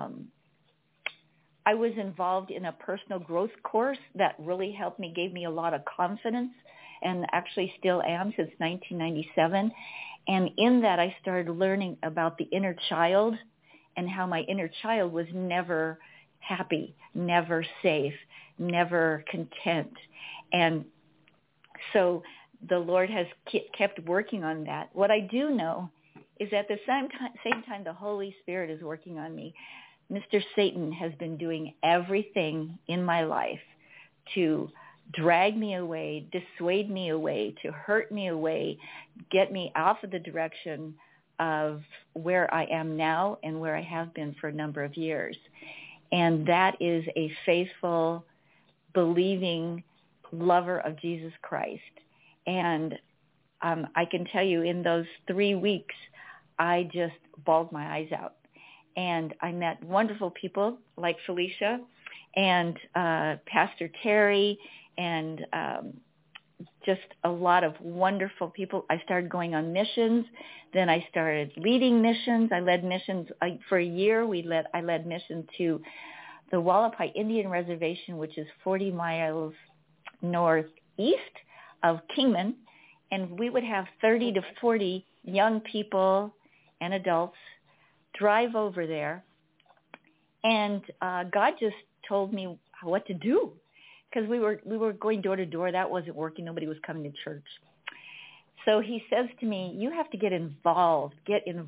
I was involved in a personal growth course that really helped me, gave me a lot of confidence, and actually still am since 1997. And in that, I started learning about the inner child and how my inner child was never happy, never safe, never content. And so the Lord has kept working on that. What I do know is at the same time the Holy Spirit is working on me. Mr. Satan has been doing everything in my life to drag me away, dissuade me away, to hurt me away, get me off of the direction of where I am now and where I have been for a number of years. And that is a faithful, believing lover of Jesus Christ. And I can tell you in those 3 weeks, I just bawled my eyes out. And I met wonderful people like Felicia and Pastor Terry and just a lot of wonderful people. I started going on missions. Then I started leading missions. I led missions for a year. I led mission to the Wallapai Indian Reservation, which is 40 miles northeast of Kingman. And we would have 30 to 40 young people and adults drive over there. And God just told me what to do, because we were going door to door. That wasn't working. Nobody was coming to church. So he says to me, you have to get involved, get in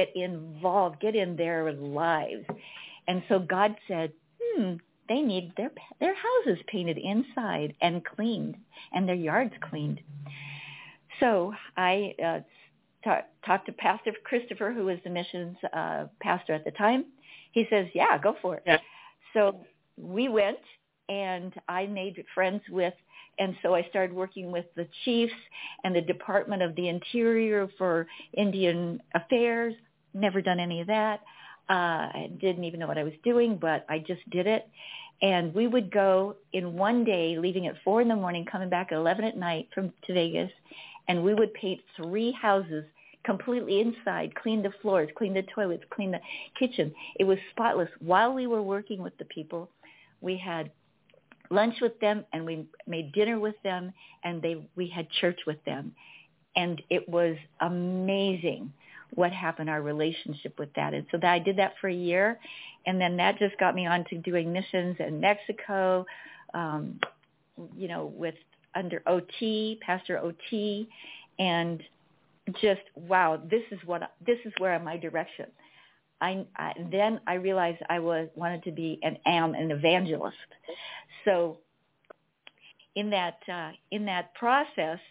their lives. And so God said, they need their houses painted inside and cleaned and their yards cleaned. So I talked to Pastor Christopher, who was the missions pastor at the time. He says, yeah, go for it. Yeah. So we went, and I made friends with, and so I started working with the chiefs and the Department of the Interior for Indian Affairs. Never done any of that. I didn't even know what I was doing, but I just did it. And we would go in one day, leaving at 4 a.m, coming back at 11 p.m. to Vegas, and we would paint 3 houses completely inside, clean the floors, clean the toilets, clean the kitchen. It was spotless. While we were working with the people, we had lunch with them, and we made dinner with them, and we had church with them. And it was amazing what happened, our relationship with that. And so I did that for a year, and then that just got me on to doing missions in Mexico, with under OT, Pastor OT, and just, wow, this is where my direction. Then I realized I wanted to be an evangelist. So in that process,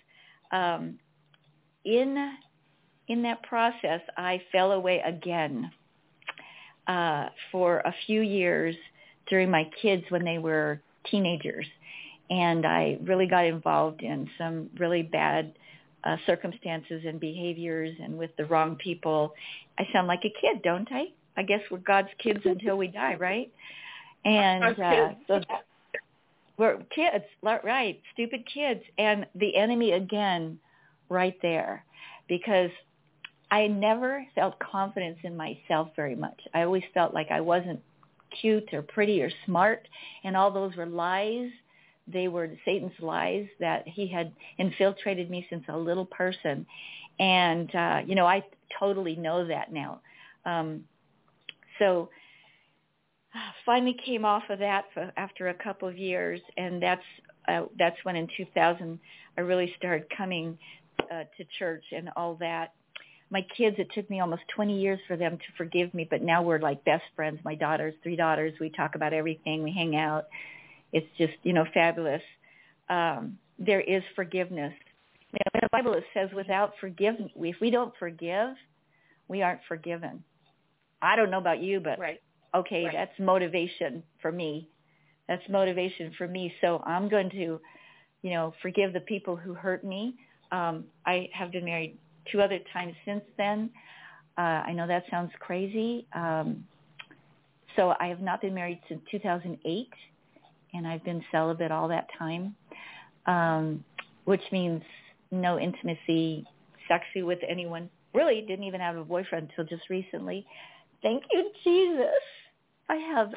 I fell away again for a few years during my kids when they were teenagers, and I really got involved in some really bad circumstances and behaviors, and with the wrong people. I sound like a kid, don't I? I guess we're God's kids until we die, right? And so we're kids, right? Stupid kids. And the enemy again, right there, because I never felt confidence in myself very much. I always felt like I wasn't cute or pretty or smart, and all those were lies. They were Satan's lies that he had infiltrated me since a little person. And, I totally know that now. So finally came off of that after a couple of years, and that's when in 2000 I really started coming to church and all that. My kids, it took me almost 20 years for them to forgive me, but now we're like best friends. My daughters, 3 daughters, we talk about everything. We hang out. It's just, fabulous. There is forgiveness. In the Bible it says without forgiveness, if we don't forgive, we aren't forgiven. I don't know about you, but okay, that's motivation for me. That's motivation for me. So I'm going to, forgive the people who hurt me. I have been married 2 other times since then. I know that sounds crazy. So I have not been married since 2008, and I've been celibate all that time, which means no intimacy sexually with anyone. Really didn't even have a boyfriend until just recently. Thank you, Jesus. I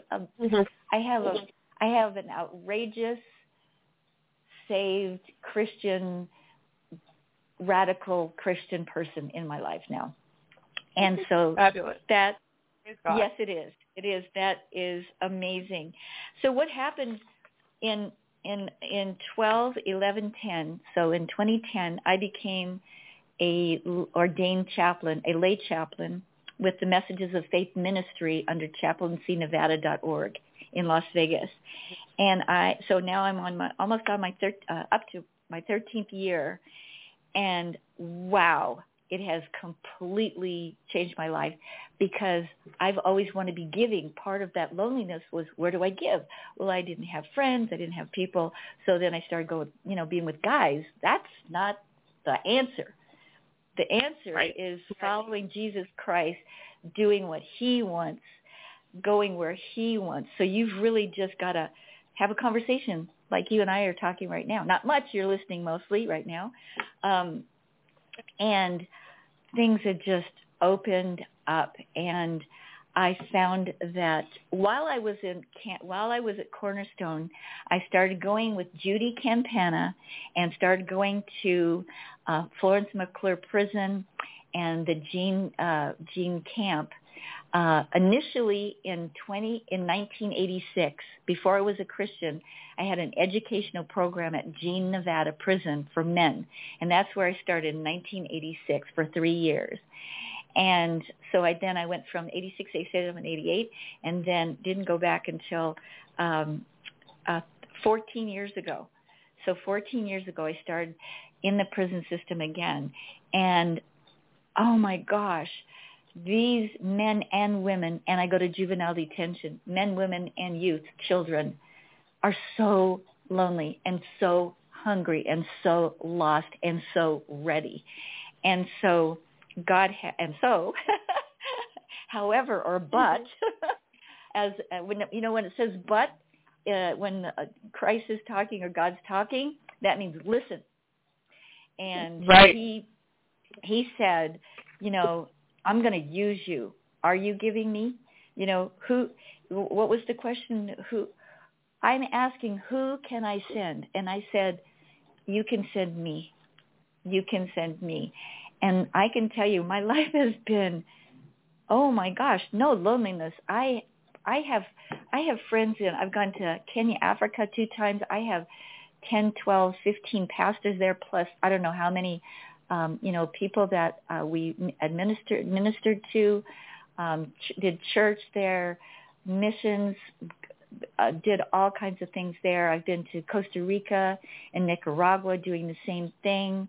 have an outrageous, saved Christian, radical Christian person in my life now. And so fabulous. Yes, it is. It is. That is amazing. So what happened in 12, 11, 10, so in 2010, I became a ordained chaplain, a lay chaplain with the Messages of Faith Ministry under chaplaincy-nevada.org in Las Vegas. And so now I'm on up to my 13th year, and wow, it has completely changed my life because I've always wanted to be giving. Part of that loneliness was, where do I give? Well, I didn't have friends. I didn't have people. So then I started going, being with guys. That's not the answer. The answer is following Jesus Christ, doing what he wants, going where he wants. So you've really just got to have a conversation like you and I are talking right now. Not much. You're listening mostly right now. And things had just opened up, and I found that while I was at Cornerstone, I started going with Judy Campana and started going to Florence McClure Prison and the Gene Camp. Initially in 1986, before I was a Christian, I had an educational program at Gene, Nevada Prison for men, and that's where I started in 1986 for 3 years. And so I went from 86, 87, 88, and then didn't go back until 14 years ago. So 14 years ago, I started in the prison system again. And, oh, my gosh, these men and women, and I go to juvenile detention, men, women, and youth, children, are so lonely and so hungry and so lost and so ready. And so however, or but, as when it says but, when Christ is talking or God's talking, that means listen. And he said, I'm going to use you. Are you giving me? What was the question? I'm asking, who can I send? And I said, you can send me. You can send me. And I can tell you, my life has been, oh my gosh, no loneliness. I have friends I've gone to Kenya, Africa 2 times. I have 10, 12, 15 pastors there, plus I don't know how many, people that we ministered to, did church there, missions, did all kinds of things there. I've been to Costa Rica and Nicaragua doing the same thing.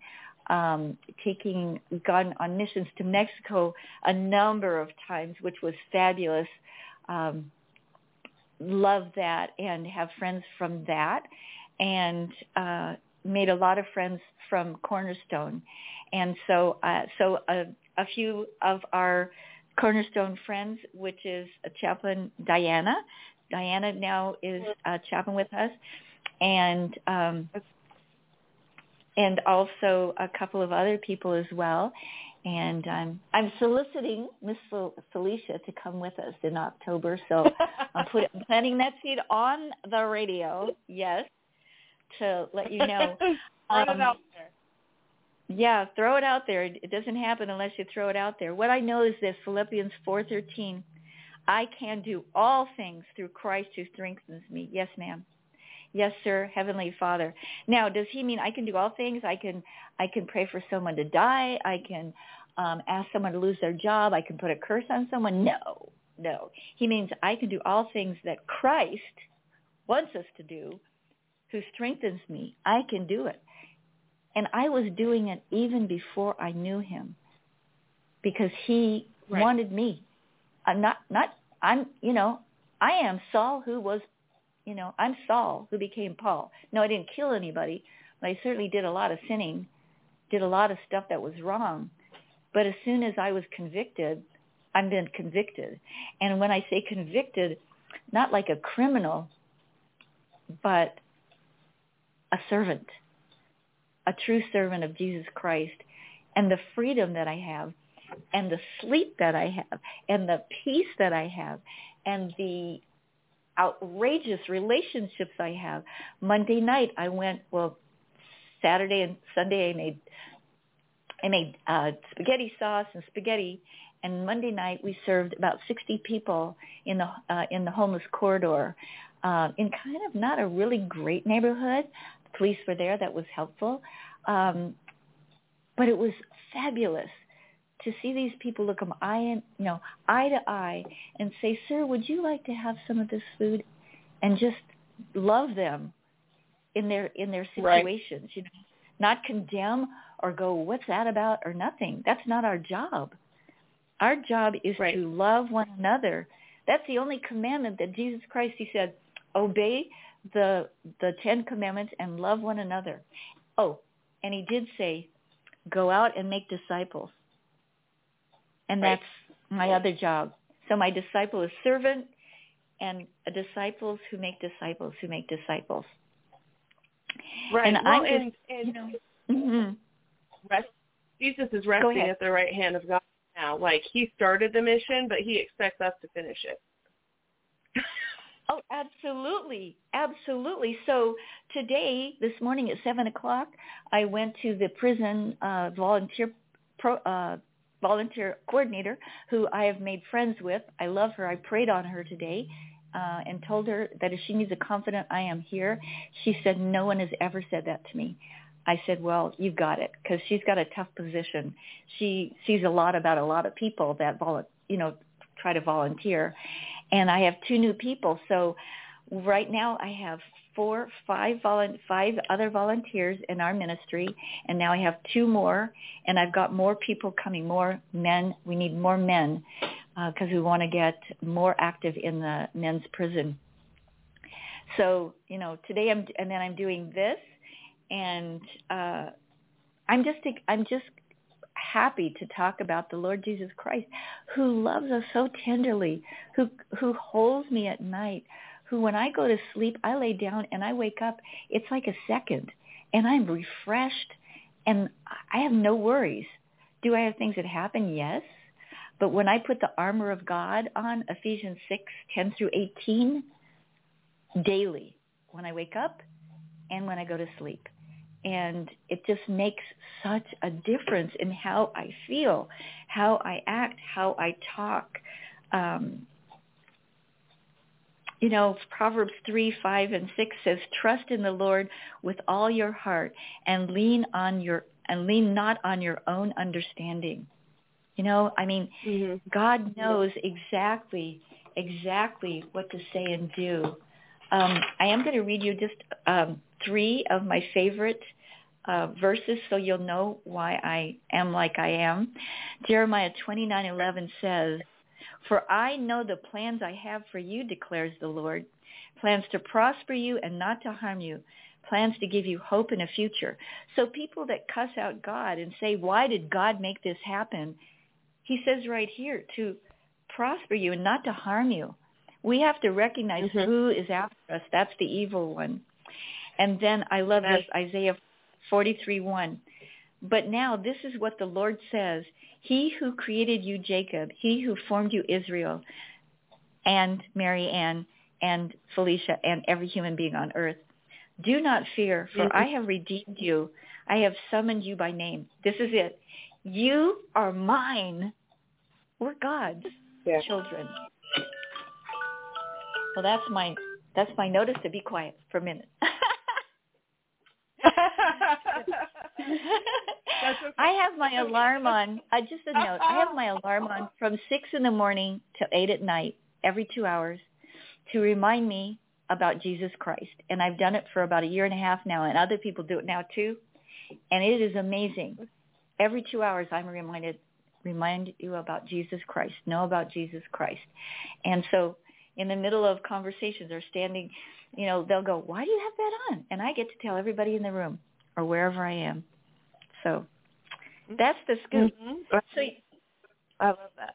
Gone on missions to Mexico a number of times, which was fabulous. Love that and have friends from that, and made a lot of friends from Cornerstone. And so a few of our Cornerstone friends, which is Chaplain Diana. Diana now is a chaplain with us, and also a couple of other people as well. And I'm soliciting Miss Felicia to come with us in October. So I'm planting that seed on the radio, yes, to let you know. Throw it out there. Yeah, throw it out there. It doesn't happen unless you throw it out there. What I know is this, Philippians 4:13. I can do all things through Christ who strengthens me. Yes, ma'am. Yes, sir, Heavenly Father. Now, does he mean I can do all things? I can pray for someone to die. I can ask someone to lose their job. I can put a curse on someone. No. He means I can do all things that Christ wants us to do, who strengthens me. I can do it. And I was doing it even before I knew him, because he wanted me. I am Saul who was, I'm Saul who became Paul. No, I didn't kill anybody, but I certainly did a lot of sinning, did a lot of stuff that was wrong. But as soon as I was convicted, I've been convicted. And when I say convicted, not like a criminal, but a servant, a true servant of Jesus Christ, and the freedom that I have, and the sleep that I have, and the peace that I have, and the outrageous relationships I have. Monday night I went, Saturday and Sunday I made spaghetti sauce and spaghetti, and Monday night we served about 60 people in the homeless corridor, in kind of not a really great neighborhood. The police were there. That was helpful. But it was fabulous to see these people look them eye to eye and say, "Sir, would you like to have some of this food?" And just love them in their situations. Right. Not condemn or go, "What's that about?" or nothing. That's not our job. Our job is to love one another. That's the only commandment that Jesus Christ, he said, obey the 10 commandments and love one another. Oh, and he did say, go out and make disciples. And that's my other job. So my disciple is servant, and disciples who make disciples who make disciples. Right. And Jesus is resting at the right hand of God now. Like, he started the mission, but he expects us to finish it. Oh, absolutely. Absolutely. So today, this morning at 7 o'clock, I went to the prison volunteer coordinator who I have made friends with. I love her. I prayed on her today and told her that if she needs a confidant, I am here. She said, no one has ever said that to me. I said, well, you've got it, because she's got a tough position. She sees a lot about a lot of people that try to volunteer. And I have 2 new people. So right now I have 5 other volunteers in our ministry, and now I have 2 more, and I've got more people coming, more men. We need more men because we want to get more active in the men's prison. So, today I'm doing this, and I'm just happy to talk about the Lord Jesus Christ, who loves us so tenderly, who holds me at night, who when I go to sleep, I lay down and I wake up, it's like a second, and I'm refreshed, and I have no worries. Do I have things that happen? Yes. But when I put the armor of God on, Ephesians 6:10 through 18, daily, when I wake up and when I go to sleep. And it just makes such a difference in how I feel, how I act, how I talk. Proverbs 3:5 and 6 says, "Trust in the Lord with all your heart, and lean not on your own understanding." God knows exactly what to say and do. I am going to read you just 3 of my favorite verses, so you'll know why I am like I am. Jeremiah 29:11 says, "For I know the plans I have for you, declares the Lord, plans to prosper you and not to harm you, plans to give you hope in a future." So people that cuss out God and say, why did God make this happen? He says right here, to prosper you and not to harm you. We have to recognize who is after us. That's the evil one. And then I love this, Isaiah 43:1. "But now this is what the Lord says, He who created you, Jacob, He who formed you, Israel," and Mary Ann and Felicia and every human being on earth, "do not fear, for I have redeemed you. I have summoned you by name." This is it. You are mine. We're God's children. Well, that's my notice to be quiet for a minute. That's okay. I have my alarm on. Just a note. I have my alarm on from 6 in the morning to 8 at night, every 2 hours, to remind me about Jesus Christ. And I've done it for about 1.5 years now, and other people do it now too. And it is amazing. Every 2 hours, I'm remind you about Jesus Christ. Know about Jesus Christ. And so, in the middle of conversations or standing, they'll go, "Why do you have that on?" And I get to tell everybody in the room or wherever I am. So that's the scoop. Mm-hmm. So, I love that.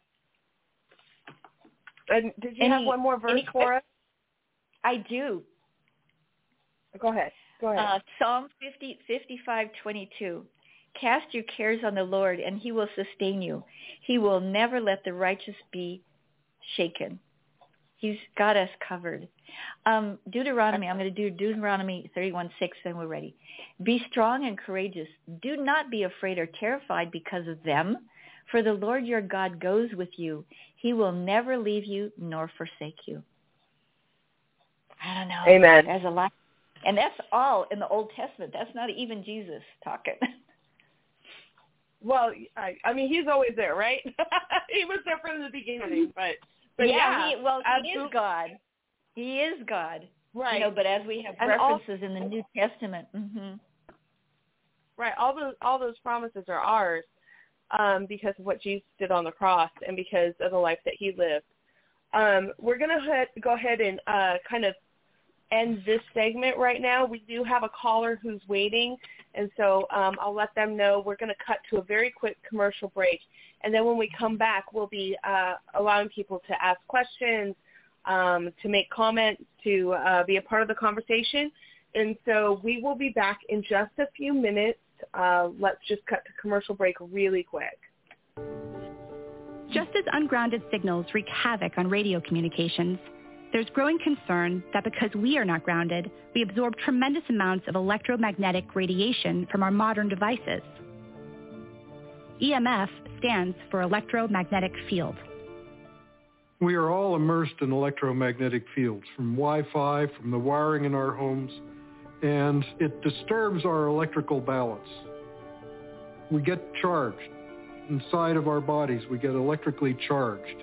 And did you have one more verse for us? I do. Go ahead. Psalm 55:22. Cast your cares on the Lord, and he will sustain you. He will never let the righteous be shaken. He's got us covered. Deuteronomy, I'm going to do Deuteronomy 31:6, and we're ready. Be strong and courageous. Do not be afraid or terrified because of them, for the Lord your God goes with you. He will never leave you nor forsake you. I don't know. Amen. There's a lot. And that's all in the Old Testament. That's not even Jesus talking. Well, I mean, he's always there, right? He was there from the beginning, but yeah. He is God. He is God. Right. But as we have references in the New Testament. Mm-hmm. Right. All those promises are ours because of what Jesus did on the cross and because of the life that he lived. We're going to go ahead and kind of end this segment right now. We do have a caller who's waiting, and so I'll let them know. We're going to cut to a very quick commercial break, and then when we come back, we'll be allowing people to ask questions, to make comments, to be a part of the conversation. And so we will be back in just a few minutes. Let's just cut to commercial break really quick. Just as ungrounded signals wreak havoc on radio communications, there's growing concern that because we are not grounded, we absorb tremendous amounts of electromagnetic radiation from our modern devices. EMF stands for electromagnetic field. We are all immersed in electromagnetic fields, from Wi-Fi, from the wiring in our homes, and it disturbs our electrical balance. We get charged. Inside of our bodies, we get electrically charged.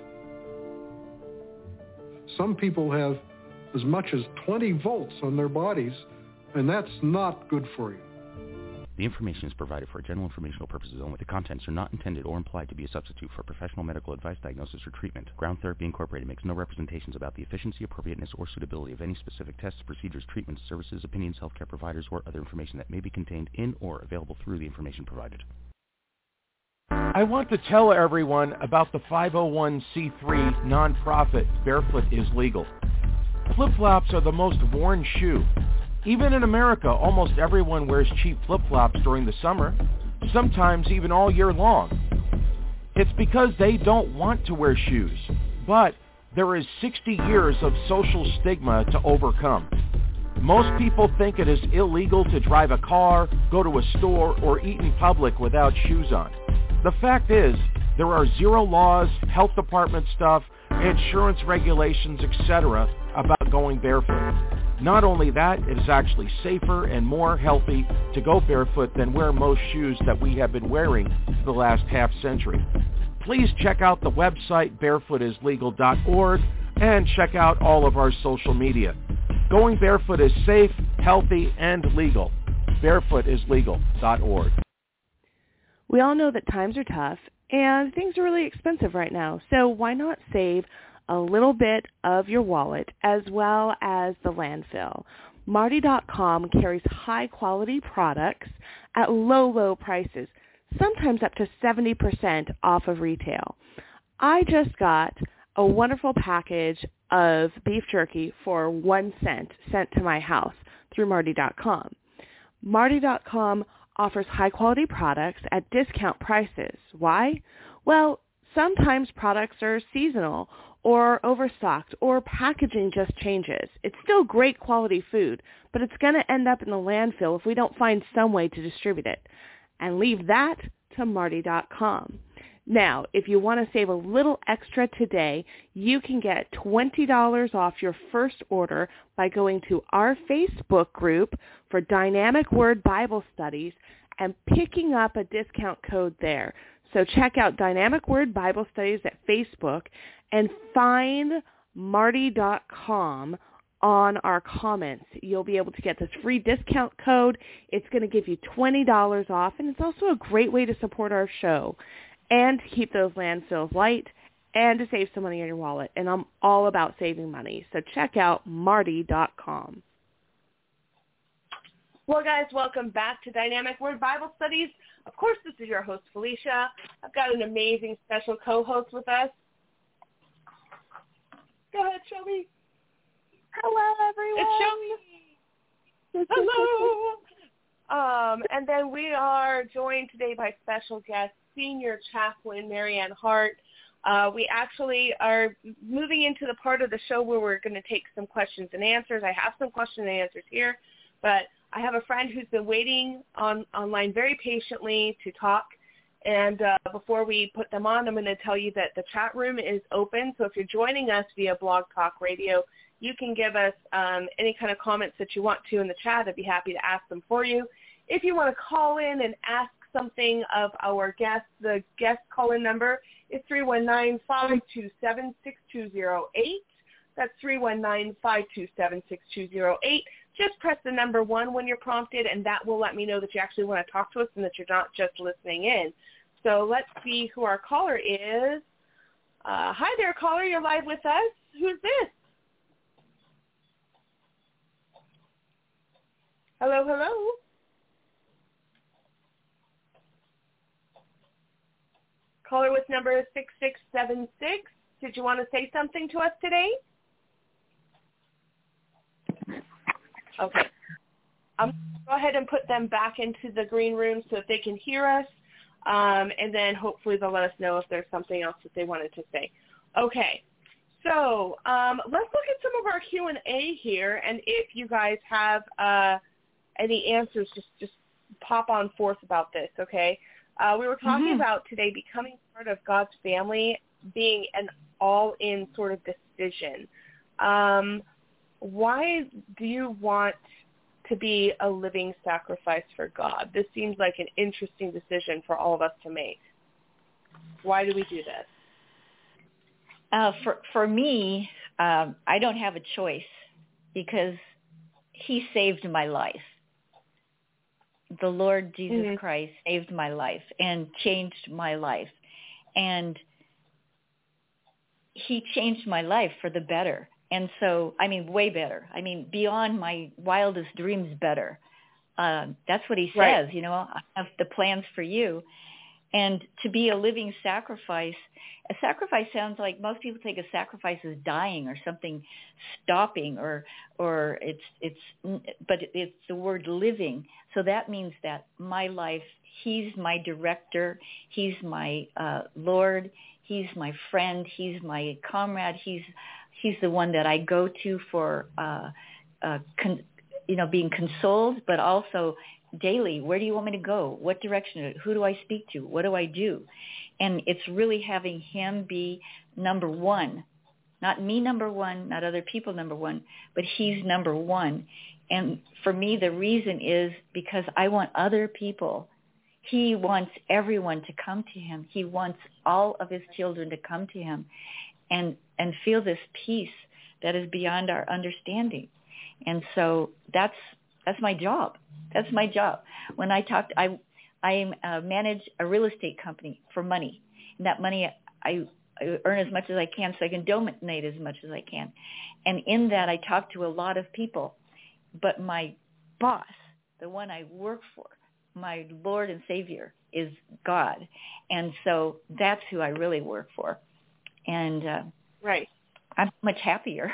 Some people have as much as 20 volts on their bodies, and that's not good for you. The information is provided for general informational purposes only. The contents are not intended or implied to be a substitute for professional medical advice, diagnosis, or treatment. Ground Therapy Incorporated makes no representations about the efficiency, appropriateness, or suitability of any specific tests, procedures, treatments, services, opinions, healthcare providers, or other information that may be contained in or available through the information provided. I want to tell everyone about the 501c3 nonprofit Barefoot is Legal. Flip-flops are the most worn shoe. Even in America, almost everyone wears cheap flip-flops during the summer, sometimes even all year long. It's because they don't want to wear shoes, but there is 60 years of social stigma to overcome. Most people think it is illegal to drive a car, go to a store, or eat in public without shoes on. The fact is, there are zero laws, health department stuff, insurance regulations, etc. about going barefoot. Not only that, it is actually safer and more healthy to go barefoot than wear most shoes that we have been wearing for the last half century. Please check out the website barefootislegal.org and check out all of our social media. Going barefoot is safe, healthy, and legal. barefootislegal.org. We all know that times are tough and things are really expensive right now, so why not save a little bit of your wallet as well as the landfill? Marty.com carries high-quality products at low, low prices, sometimes up to 70% off of retail. I just got a wonderful package of beef jerky for 1 cent sent to my house through Marty.com. Marty.com offers high-quality products at discount prices. Why? Well, sometimes products are seasonal or overstocked or packaging just changes. It's still great quality food, but it's going to end up in the landfill if we don't find some way to distribute it. And leave that to Marty.com. Now, if you want to save a little extra today, you can get $20 off your first order by going to our Facebook group for Dynamic Word Bible Studies and picking up a discount code there. So check out Dynamic Word Bible Studies at Facebook and find Marty.com on our comments. You'll be able to get this free discount code. It's going to give you $20 off, and it's also a great way to support our show and to keep those landfills light and to save some money in your wallet. And I'm all about saving money. So check out Marty.com. Well, guys, welcome back to Dynamic Word Bible Studies. Of course, this is your host, Felicia. I've got an amazing special co-host with us. Go ahead, Shelby. Hello, everyone. It's Shelby. Hello. And then we are joined today by special guest, Senior Chaplain Marianne Hart. We actually are moving into the part of the show where we're going to take some questions and answers. I have some questions and answers here, but I have a friend who's been waiting online very patiently to talk. And before we put them on, I'm going to tell you that the chat room is open. So if you're joining us via Blog Talk Radio, you can give us any kind of comments that you want to in the chat. I'd be happy to ask them for you. If you want to call in and ask something of our guests, the guest call-in number is 319-527-6208. That's 319-527-6208. Just press the number 1 when you're prompted, and that will let me know that you actually want to talk to us and that you're not just listening in. So let's see who our caller is. Hi there, caller. You're live with us. Who's this? Hello, hello. Caller with number 6676. Did you want to say something to us today? Okay. I'm going to go ahead and put them back into the green room so that they can hear us, and then hopefully they'll let us know if there's something else that they wanted to say. Okay. So let's look at some of our Q&A here, and if you guys have any answers, just pop on forth about this, okay? We were talking about today becoming part of God's family, being an all-in sort of decision. Why do you want to be a living sacrifice for God? This seems like an interesting decision for all of us to make. Why do we do this? For me, I don't have a choice because he saved my life. The Lord Jesus Christ saved my life and changed my life. And he changed my life for the better. And so, I mean, way better. I mean, beyond my wildest dreams better. That's what he says, right. You know, I have the plans for you. And to be a living sacrifice, a sacrifice sounds like most people think a sacrifice is dying or something stopping but it's the word living. So that means that my life, he's my director, he's my Lord, he's my friend, he's my comrade, he's the one that I go to for, being consoled, but also daily, where do you want me to go? What direction? Who do I speak to? What do I do? And it's really having him be number one, not me number one, not other people number one, but he's number one. And for me, the reason is because I want other people. He wants everyone to come to him. He wants all of his children to come to him and feel this peace that is beyond our understanding. And so that's my job. That's my job. When I manage a real estate company for money. And that money I earn as much as I can so I can donate as much as I can. And in that I talk to a lot of people. But my boss, the one I work for, my Lord and Savior is God. And so that's who I really work for. And right. I'm much happier.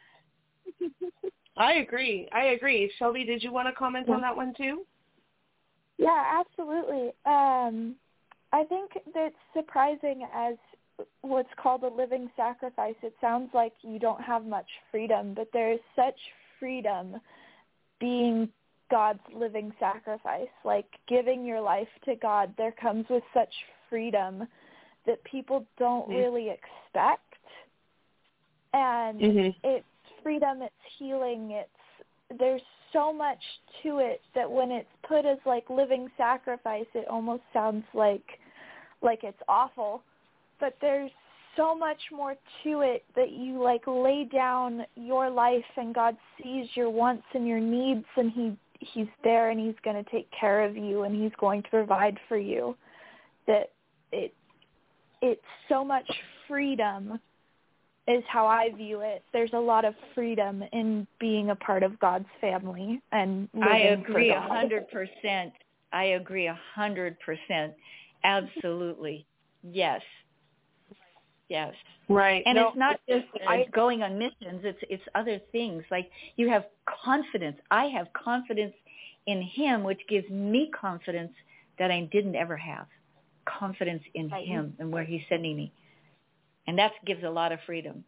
I agree. Shelby, did you want to comment on that one too? Yeah, absolutely. I think that's surprising as what's called a living sacrifice. It sounds like you don't have much freedom, but there is such freedom being God's living sacrifice. Like giving your life to God, there comes with such freedom that people don't really expect. And it's freedom, it's healing, there's so much to it that when it's put as like living sacrifice, it almost sounds like it's awful. But there's so much more to it that you like lay down your life and God sees your wants and your needs, and he's there and he's going to take care of you and he's going to provide for you. That it's so much freedom is how I view it. There's a lot of freedom in being a part of God's family and living I agree for God. 100%. I agree 100%. Absolutely. Yes. Yes. Right. And it's not just going on missions. It's other things. Like you have confidence. I have confidence in him, which gives me confidence that I didn't ever have. Confidence in him and where he's sending me. And that gives a lot of freedom.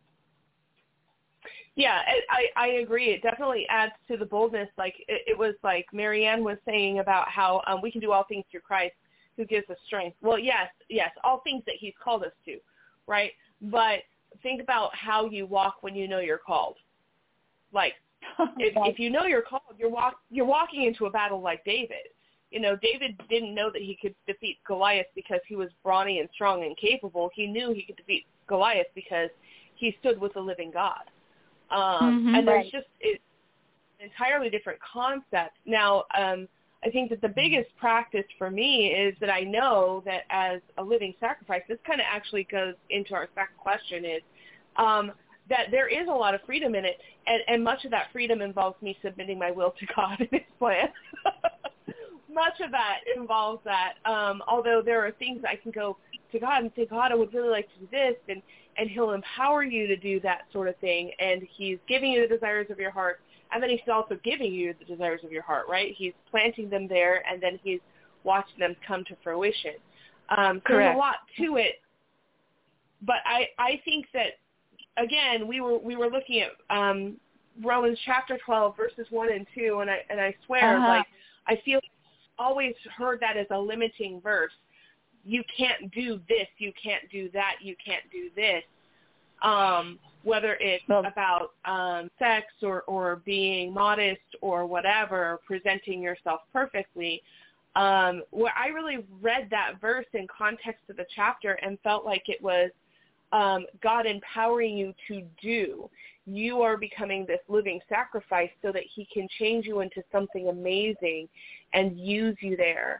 Yeah, I agree. It definitely adds to the boldness. Like it was like Marianne was saying about how we can do all things through Christ who gives us strength. Well, yes, all things that he's called us to, right? But think about how you walk when you know you're called. Like if you know you're called, you're walking into a battle like David. You know, David didn't know that he could defeat Goliath because he was brawny and strong and capable. He knew he could defeat Goliath because he stood with the living God. And there's just it's an entirely different concept. Now, I think that the biggest practice for me is that I know that as a living sacrifice, this kind of actually goes into our second question, is that there is a lot of freedom in it, and much of that freedom involves me submitting my will to God and his plan. Much of that involves that, although there are things I can go to God and say, God, I would really like to do this, and he'll empower you to do that sort of thing, and he's giving you the desires of your heart, and then he's also giving you the desires of your heart, right? He's planting them there, and then he's watching them come to fruition. So there's a lot to it, but I think that, again, we were looking at Romans chapter 12, verses 1 and 2, and I swear, like, I feel always heard that as a limiting verse. You can't do this, you can't do that, you can't do this. Whether it's about sex or being modest or whatever, presenting yourself perfectly. Where I really read that verse in context of the chapter and felt like it was God empowering you to do. You are becoming this living sacrifice so that he can change you into something amazing and use you there.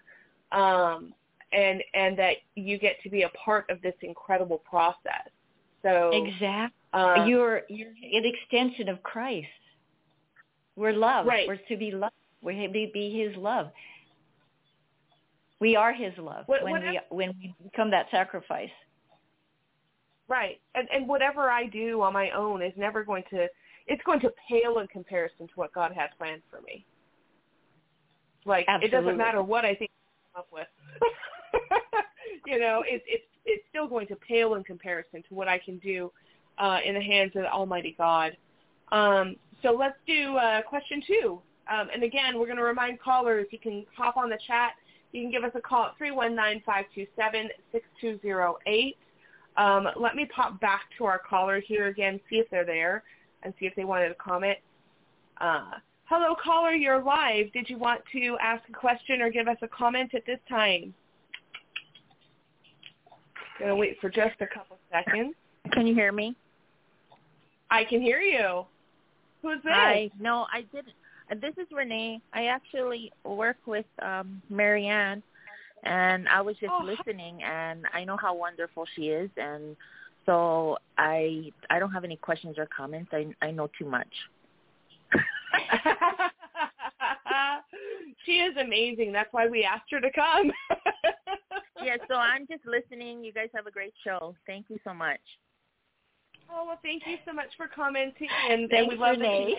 And that you get to be a part of this incredible process. So exactly, you're an extension of Christ. We're love. Right. We're to be loved. We're to be his love. We are his love when we become that sacrifice. Right, and whatever I do on my own is never going to. It's going to pale in comparison to what God had planned for me. Like Absolutely. It doesn't matter what I think I'm up with. You know, it's still going to pale in comparison to what I can do in the hands of the Almighty God. So let's do question 2. And again, we're going to remind callers, you can hop on the chat. You can give us a call at 319-527-6208. Let me pop back to our caller here again, see if they're there, and see if they wanted to comment. Hello, caller, you're live. Did you want to ask a question or give us a comment at this time? Going to wait for just a couple seconds. Can you hear me? I can hear you. Who's this? Hi. No, I didn't. This is Renee. I actually work with Marianne, and I was just listening, and I know how wonderful she is, and so I don't have any questions or comments. I know too much. She is amazing. That's why we asked her to come. Yeah, so I'm just listening. You guys have a great show. Thank you so much. Oh, well, thank you so much for commenting. And we love Renee.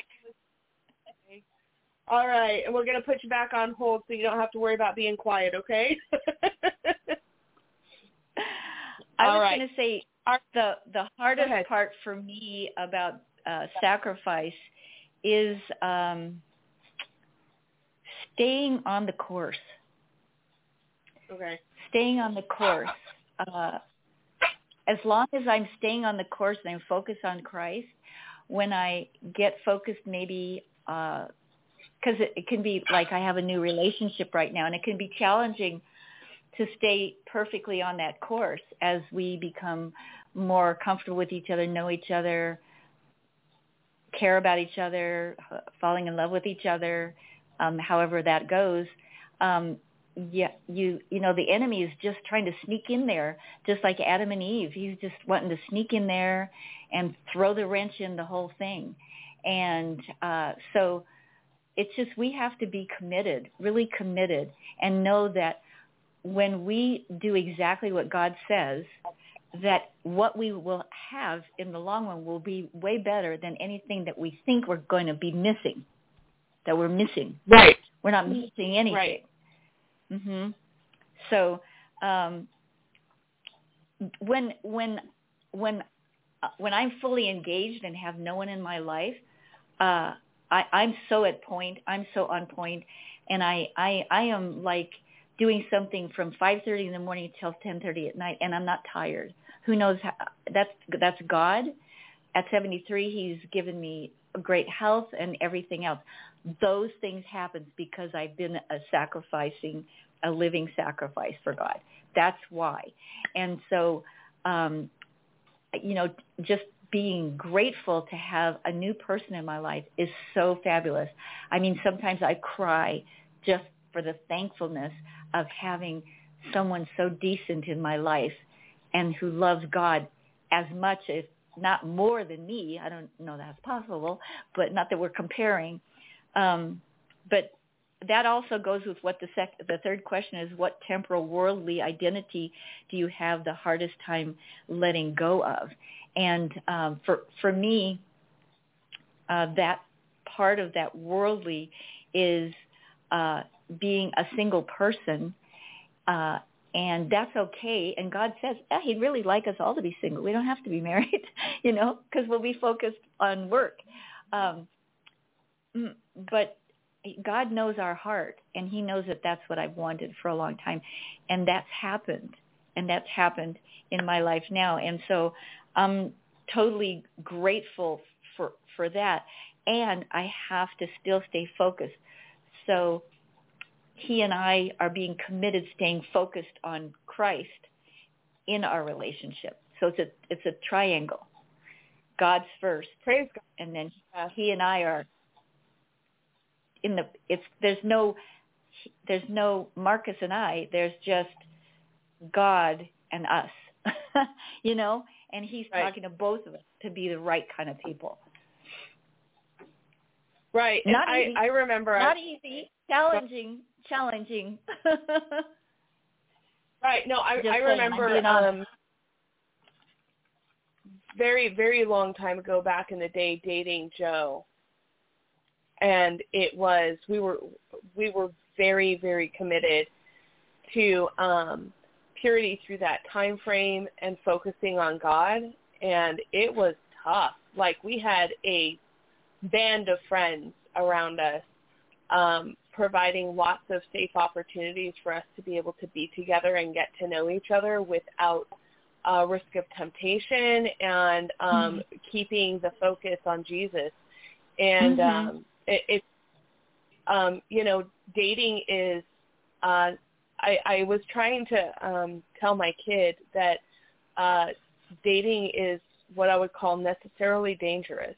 All right, and we're going to put you back on hold so you don't have to worry about being quiet, okay? I was going to say the hardest part for me about sacrifice is staying on the course. Okay. Staying on the course. as long as I'm staying on the course and I'm focused on Christ, when I get focused maybe, because it can be like I have a new relationship right now, and it can be challenging to stay perfectly on that course as we become more comfortable with each other, know each other, care about each other, falling in love with each other, however that goes. The enemy is just trying to sneak in there, just like Adam and Eve. He's just wanting to sneak in there and throw the wrench in the whole thing. And so it's just we have to be committed, really committed, and know that when we do exactly what God says, that what we will have in the long run will be way better than anything that we think we're going to be missing, that we're missing. Right. We're not missing anything. Right. Mm-hmm. So when I'm fully engaged and have no one in my life, I'm so at point. I'm so on point, and I am like doing something from 5:30 in the morning till 10:30 at night, and I'm not tired. Who knows? That's God. At 73, He's given me great health and everything else. Those things happen because I've been a living sacrifice for God. That's why. And so, just being grateful to have a new person in my life is so fabulous. I mean, sometimes I cry just for the thankfulness of having someone so decent in my life and who loves God as much, if not more than me. I don't know that's possible, but not that we're comparing. But that also goes with what the third question is: what temporal, worldly identity do you have the hardest time letting go of? And for me, that part of that worldly is being a single person, and that's okay. And God says He'd really like us all to be single. We don't have to be married, because we'll be focused on work. But God knows our heart, and He knows that that's what I've wanted for a long time, and that's happened in my life now. And so I'm totally grateful for that, and I have to still stay focused. So He and I are being committed, staying focused on Christ in our relationship. So it's a triangle. God's first, praise God, and then He and I are in the. There's no Marcus and I. There's just God and us, And He's talking to both of us to be the right kind of people. Right. Not and easy. I remember. Not easy. Challenging. Right. No, I remember very, very long time ago, back in the day, dating Joe. And we were very, very committed to purity through that time frame and focusing on God. And it was tough. Like, we had a band of friends around us, providing lots of safe opportunities for us to be able to be together and get to know each other without risk of temptation, and keeping the focus on Jesus. And dating is, I was trying to tell my kid that dating is what I would call necessarily dangerous,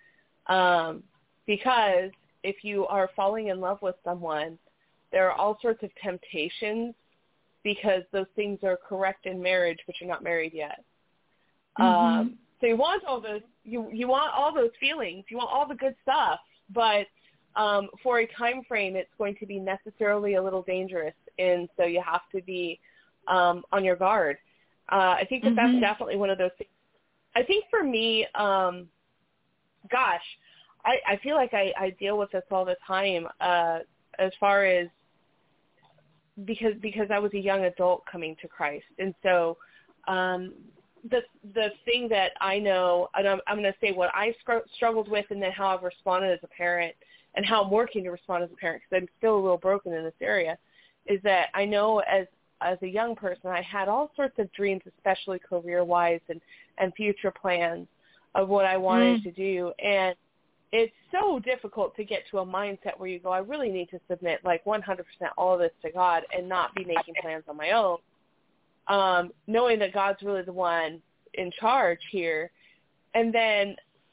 because if you are falling in love with someone, there are all sorts of temptations, because those things are correct in marriage, but you're not married yet. So you want all those, you want all those feelings, you want all the good stuff, but for a time frame, it's going to be necessarily a little dangerous, and so you have to be on your guard. I think that's definitely one of those things. I think for me, I feel like I deal with this all the time, as far as because I was a young adult coming to Christ. And so the thing that I know, and I'm going to say what I struggled with, and then how I've responded as a parent, and how I'm working to respond as a parent, because I'm still a little broken in this area, is that I know as as a young person, I had all sorts of dreams, especially career-wise and future plans of what I wanted to do. And it's so difficult to get to a mindset where you go, I really need to submit like 100% all of this to God and not be making plans on my own, knowing that God's really the one in charge here. And then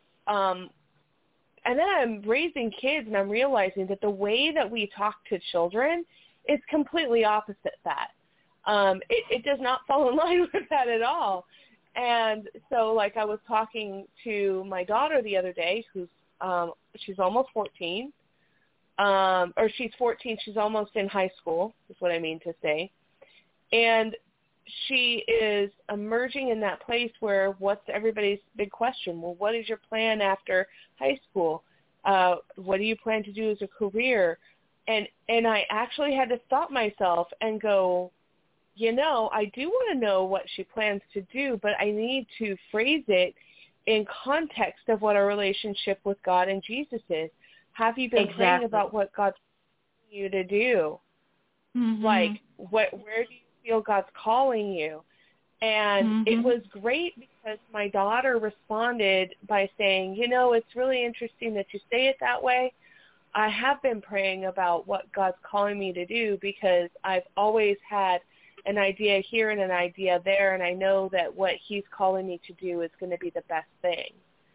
I'm raising kids, and I'm realizing that the way that we talk to children is completely opposite that. It does not fall in line with that at all. And so, like, I was talking to my daughter the other day, who's she's almost 14, or she's 14. She's almost in high school, is what I mean to say. And she is emerging in that place where what's everybody's big question? Well, what is your plan after high school? What do you plan to do as a career? And I actually had to stop myself and go, I do want to know what she plans to do, but I need to phrase it in context of what our relationship with God and Jesus is. Have you been praying about what God's calling you to do? Mm-hmm. Like, where do you feel God's calling you? And it was great because my daughter responded by saying, it's really interesting that you say it that way. I have been praying about what God's calling me to do because I've always had an idea here and an idea there, and I know that what he's calling me to do is going to be the best thing.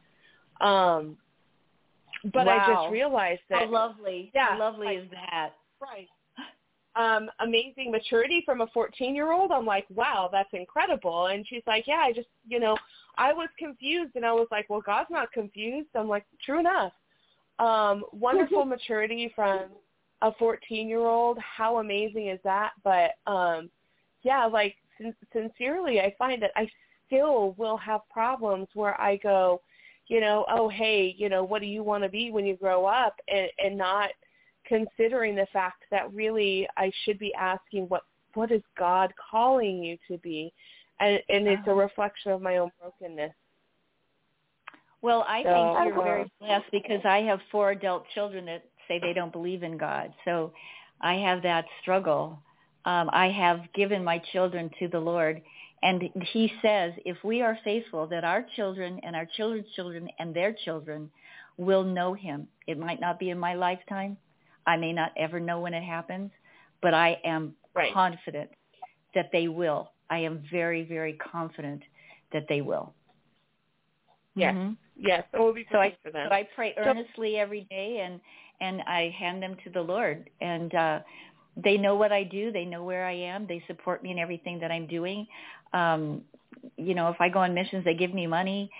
But wow. I just realized that. How lovely. Yeah, how lovely is that? Right. Amazing maturity from a 14-year-old. I'm like, wow, that's incredible. And she's like, yeah, I just, I was confused. And I was like, well, God's not confused. I'm like, true enough. Wonderful maturity from a 14-year-old. How amazing is that? But, like, sincerely, I find that I still will have problems where I go, oh, hey, what do you want to be when you grow up? And not considering the fact that really I should be asking what is God calling you to be? And it's a reflection of my own brokenness. Well, I think you're very blessed because I have 4 adult children that say they don't believe in God. So I have that struggle. I have given my children to the Lord, and he says if we are faithful that our children and our children's children and their children will know him. It might not be in my lifetime. I may not ever know when it happens, but I am confident that they will. I am very, very confident that they will. Yes, yes. It will be so for them. So I pray earnestly every day, and I hand them to the Lord. And they know what I do. They know where I am. They support me in everything that I'm doing. If I go on missions, they give me money.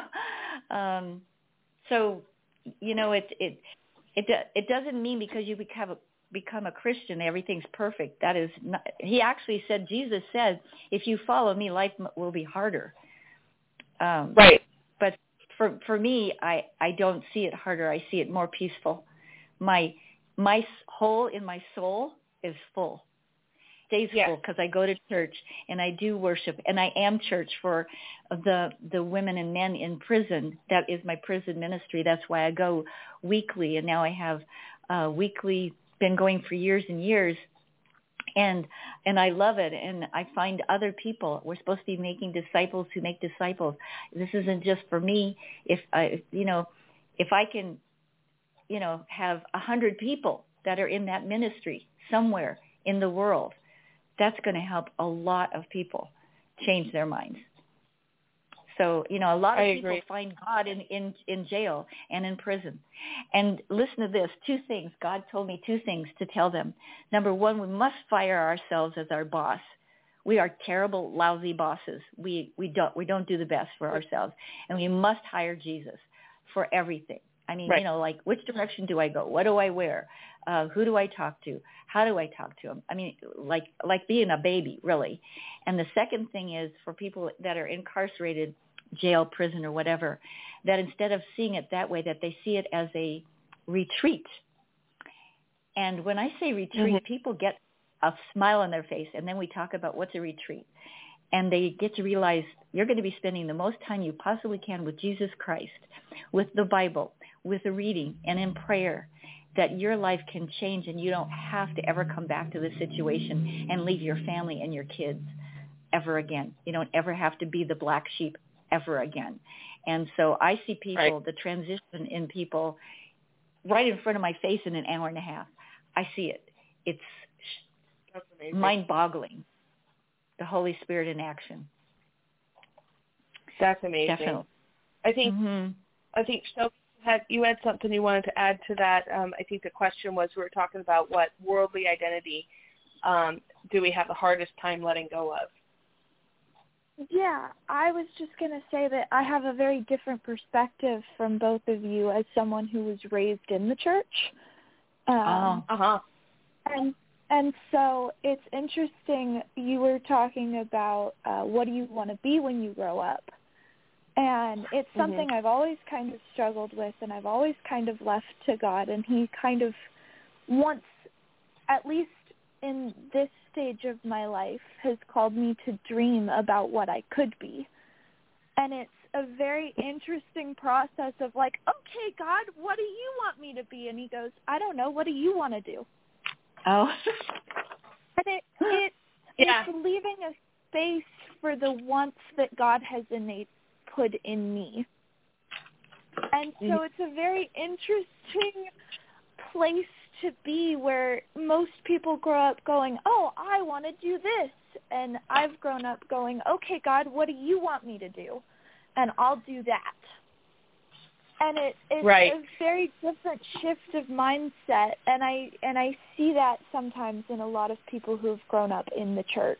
It doesn't mean because you become a Christian, everything's perfect. That is not. He actually said, Jesus said, if you follow me, life will be harder. Right. But for me, I don't see it harder. I see it more peaceful. My hole in my soul is full. Stays full because I go to church and I do worship and I am church for the women and men in prison. That is my prison ministry. That's why I go weekly, and now I have weekly, been going for years and years. And I love it, and I find other people. We're supposed to be making disciples who make disciples. This isn't just for me. If I can, have 100 people that are in that ministry somewhere in the world, that's going to help a lot of people change their minds. So, a lot of people find God in jail and in prison. And listen to this, 2 things. God told me 2 things to tell them. Number 1, we must fire ourselves as our boss. We are terrible, lousy bosses. We don't do the best for ourselves. And we must hire Jesus for everything. I mean, like, which direction do I go? What do I wear? Who do I talk to? How do I talk to them? I mean, like being a baby, really. And the second thing is for people that are incarcerated, jail, prison, or whatever, that instead of seeing it that way, that they see it as a retreat. And when I say retreat, people get a smile on their face, and then we talk about what's a retreat. And they get to realize you're going to be spending the most time you possibly can with Jesus Christ, with the Bible, with the reading, and in prayer. that your life can change and you don't have to ever come back to this situation and leave your family and your kids ever again. You don't ever have to be the black sheep ever again. And so I see people, the transition in people right in front of my face in an hour and a half. I see it. It's mind-boggling. The Holy Spirit in action. That's amazing. Definitely. I think you had something you wanted to add to that. I think the question was, we were talking about what worldly identity do we have the hardest time letting go of? Yeah, I was just going to say that I have a very different perspective from both of you as someone who was raised in the church. And so it's interesting, you were talking about what do you want to be when you grow up. And it's something I've always kind of struggled with, and I've always kind of left to God. And he kind of wants, at least in this stage of my life, has called me to dream about what I could be. And it's a very interesting process of like, okay, God, what do you want me to be? And he goes, I don't know. What do you want to do? Oh. And it's leaving a space for the wants that God has innate put in me. And so it's a very interesting place to be, where most people grow up going, oh, I want to do this. And I've grown up going, okay, God, what do you want me to do? And I'll do that. And it's a very different shift of mindset, and I see that sometimes in a lot of people who have grown up in the church.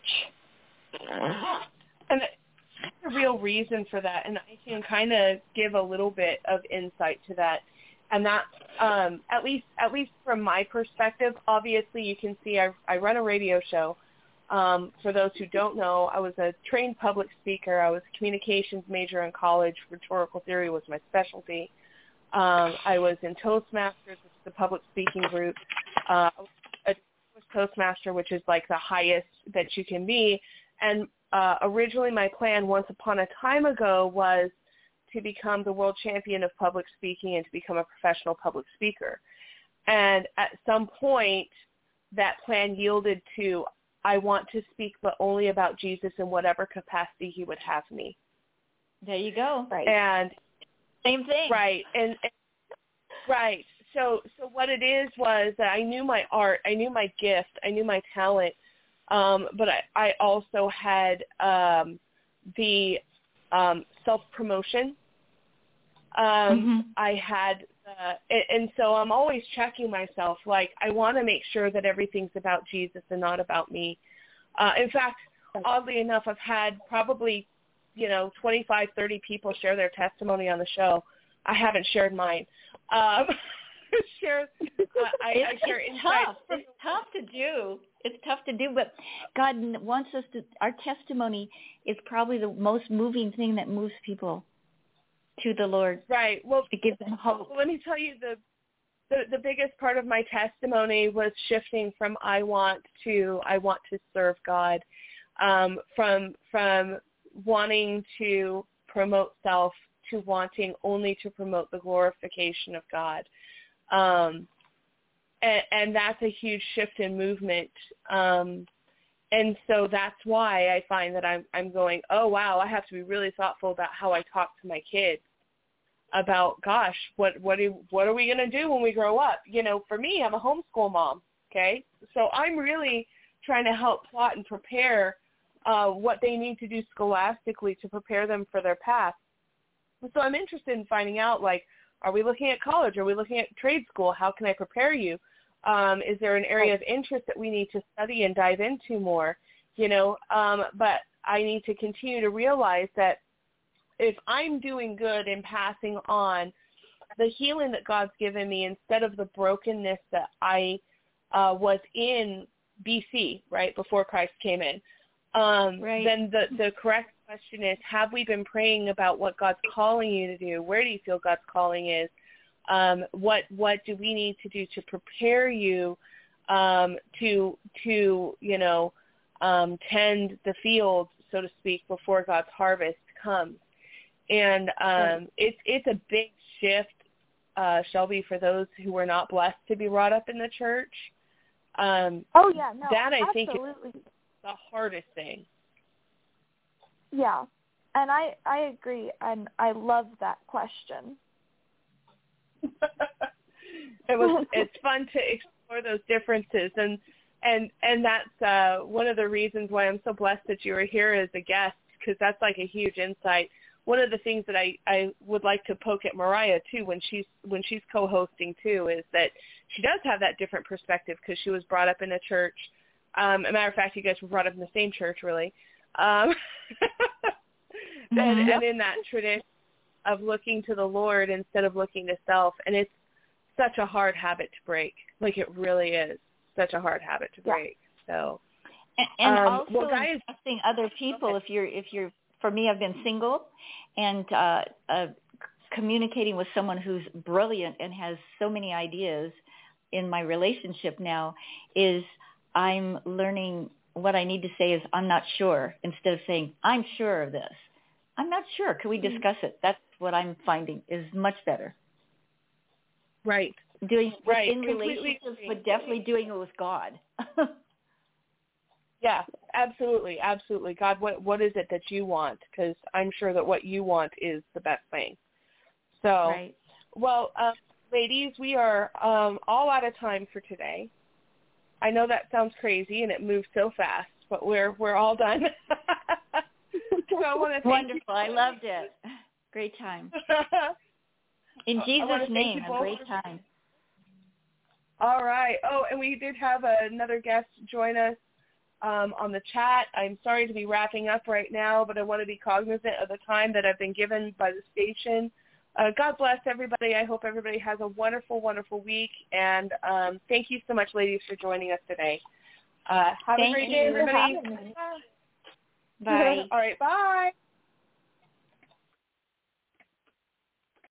And there's a real reason for that, and I can kind of give a little bit of insight to that. And that, at least from my perspective, obviously you can see I run a radio show. For those who don't know, I was a trained public speaker. I was a communications major in college. Rhetorical theory was my specialty. I was in Toastmasters, which is the public speaking group. A Toastmaster, which is like the highest that you can be. And originally my plan once upon a time ago was to become the world champion of public speaking and to become a professional public speaker. And at some point, that plan yielded to, I want to speak but only about Jesus in whatever capacity he would have me. There you go. Right. And same thing. Right. And right. So what it is was that I knew my art, I knew my gift, I knew my talent, but I also had the self-promotion. I had, and so I'm always checking myself, like I want to make sure that everything's about Jesus and not about me. In fact, oddly enough, I've had probably, 25, 30 people share their testimony on the show. I haven't shared mine. I share insights. It's tough to do. It's tough to do, but God wants us to, our testimony is probably the most moving thing that moves people to the Lord. Right. Well, it gives them hope. Let me tell you, the biggest part of my testimony was shifting from I want to serve God, from wanting to promote self to wanting only to promote the glorification of God. And that's a huge shift in movement. And so that's why I find that I'm going, oh, wow, I have to be really thoughtful about how I talk to my kids about, gosh, what are we going to do when we grow up? For me, I'm a homeschool mom, okay? So I'm really trying to help plot and prepare what they need to do scholastically to prepare them for their path. And so I'm interested in finding out, like, are we looking at college? Are we looking at trade school? How can I prepare you? Is there an area of interest that we need to study and dive into more? But I need to continue to realize that if I'm doing good in passing on the healing that God's given me instead of the brokenness that I was in BC, right, before Christ came in, then the correct question is, have we been praying about what God's calling you to do? Where do you feel God's calling is? What do we need to do to prepare you to tend the field, so to speak, before God's harvest comes? And it's a big shift Shelby, for those who were not blessed to be brought up in the church. No, that I think absolutely. is the hardest thing. Yeah, and I agree, and I love that question. It's fun to explore those differences, and that's one of the reasons why I'm so blessed that you were here as a guest, because that's like a huge insight. One of the things that I would like to poke at Mariah too when she's co-hosting too is that she does have that different perspective because she was brought up in a church. As a matter of fact, you guys were brought up in the same church, really. And in that tradition of looking to the Lord instead of looking to self, and it's such a hard habit to break. Like, it really is such a hard habit to break. So, and also well, guys, trusting other people. If you're, for me, I've been single, and communicating with someone who's brilliant and has so many ideas in my relationship now is I'm learning what I need to say is I'm not sure instead of saying I'm sure of this. I'm not sure. Can we discuss it? That's what I'm finding is much better. Right. Doing right. in relationships, but definitely doing it with God. Yeah, absolutely, absolutely. God, what is it that you want? Because I'm sure that what you want is the best thing. So, right. Well, ladies, we are all out of time for today. I know that sounds crazy and it moves so fast, but we're all done. So I want to thank Wonderful. you. I loved it. Great time. In Jesus' name, a great time. All right. Oh, and we did have another guest join us on the chat. I'm sorry to be wrapping up right now, but I want to be cognizant of the time that I've been given by the station. God bless everybody. I hope everybody has a wonderful, wonderful week. And thank you so much, ladies, for joining us today. Have a great day, everybody. Bye. All right. Bye.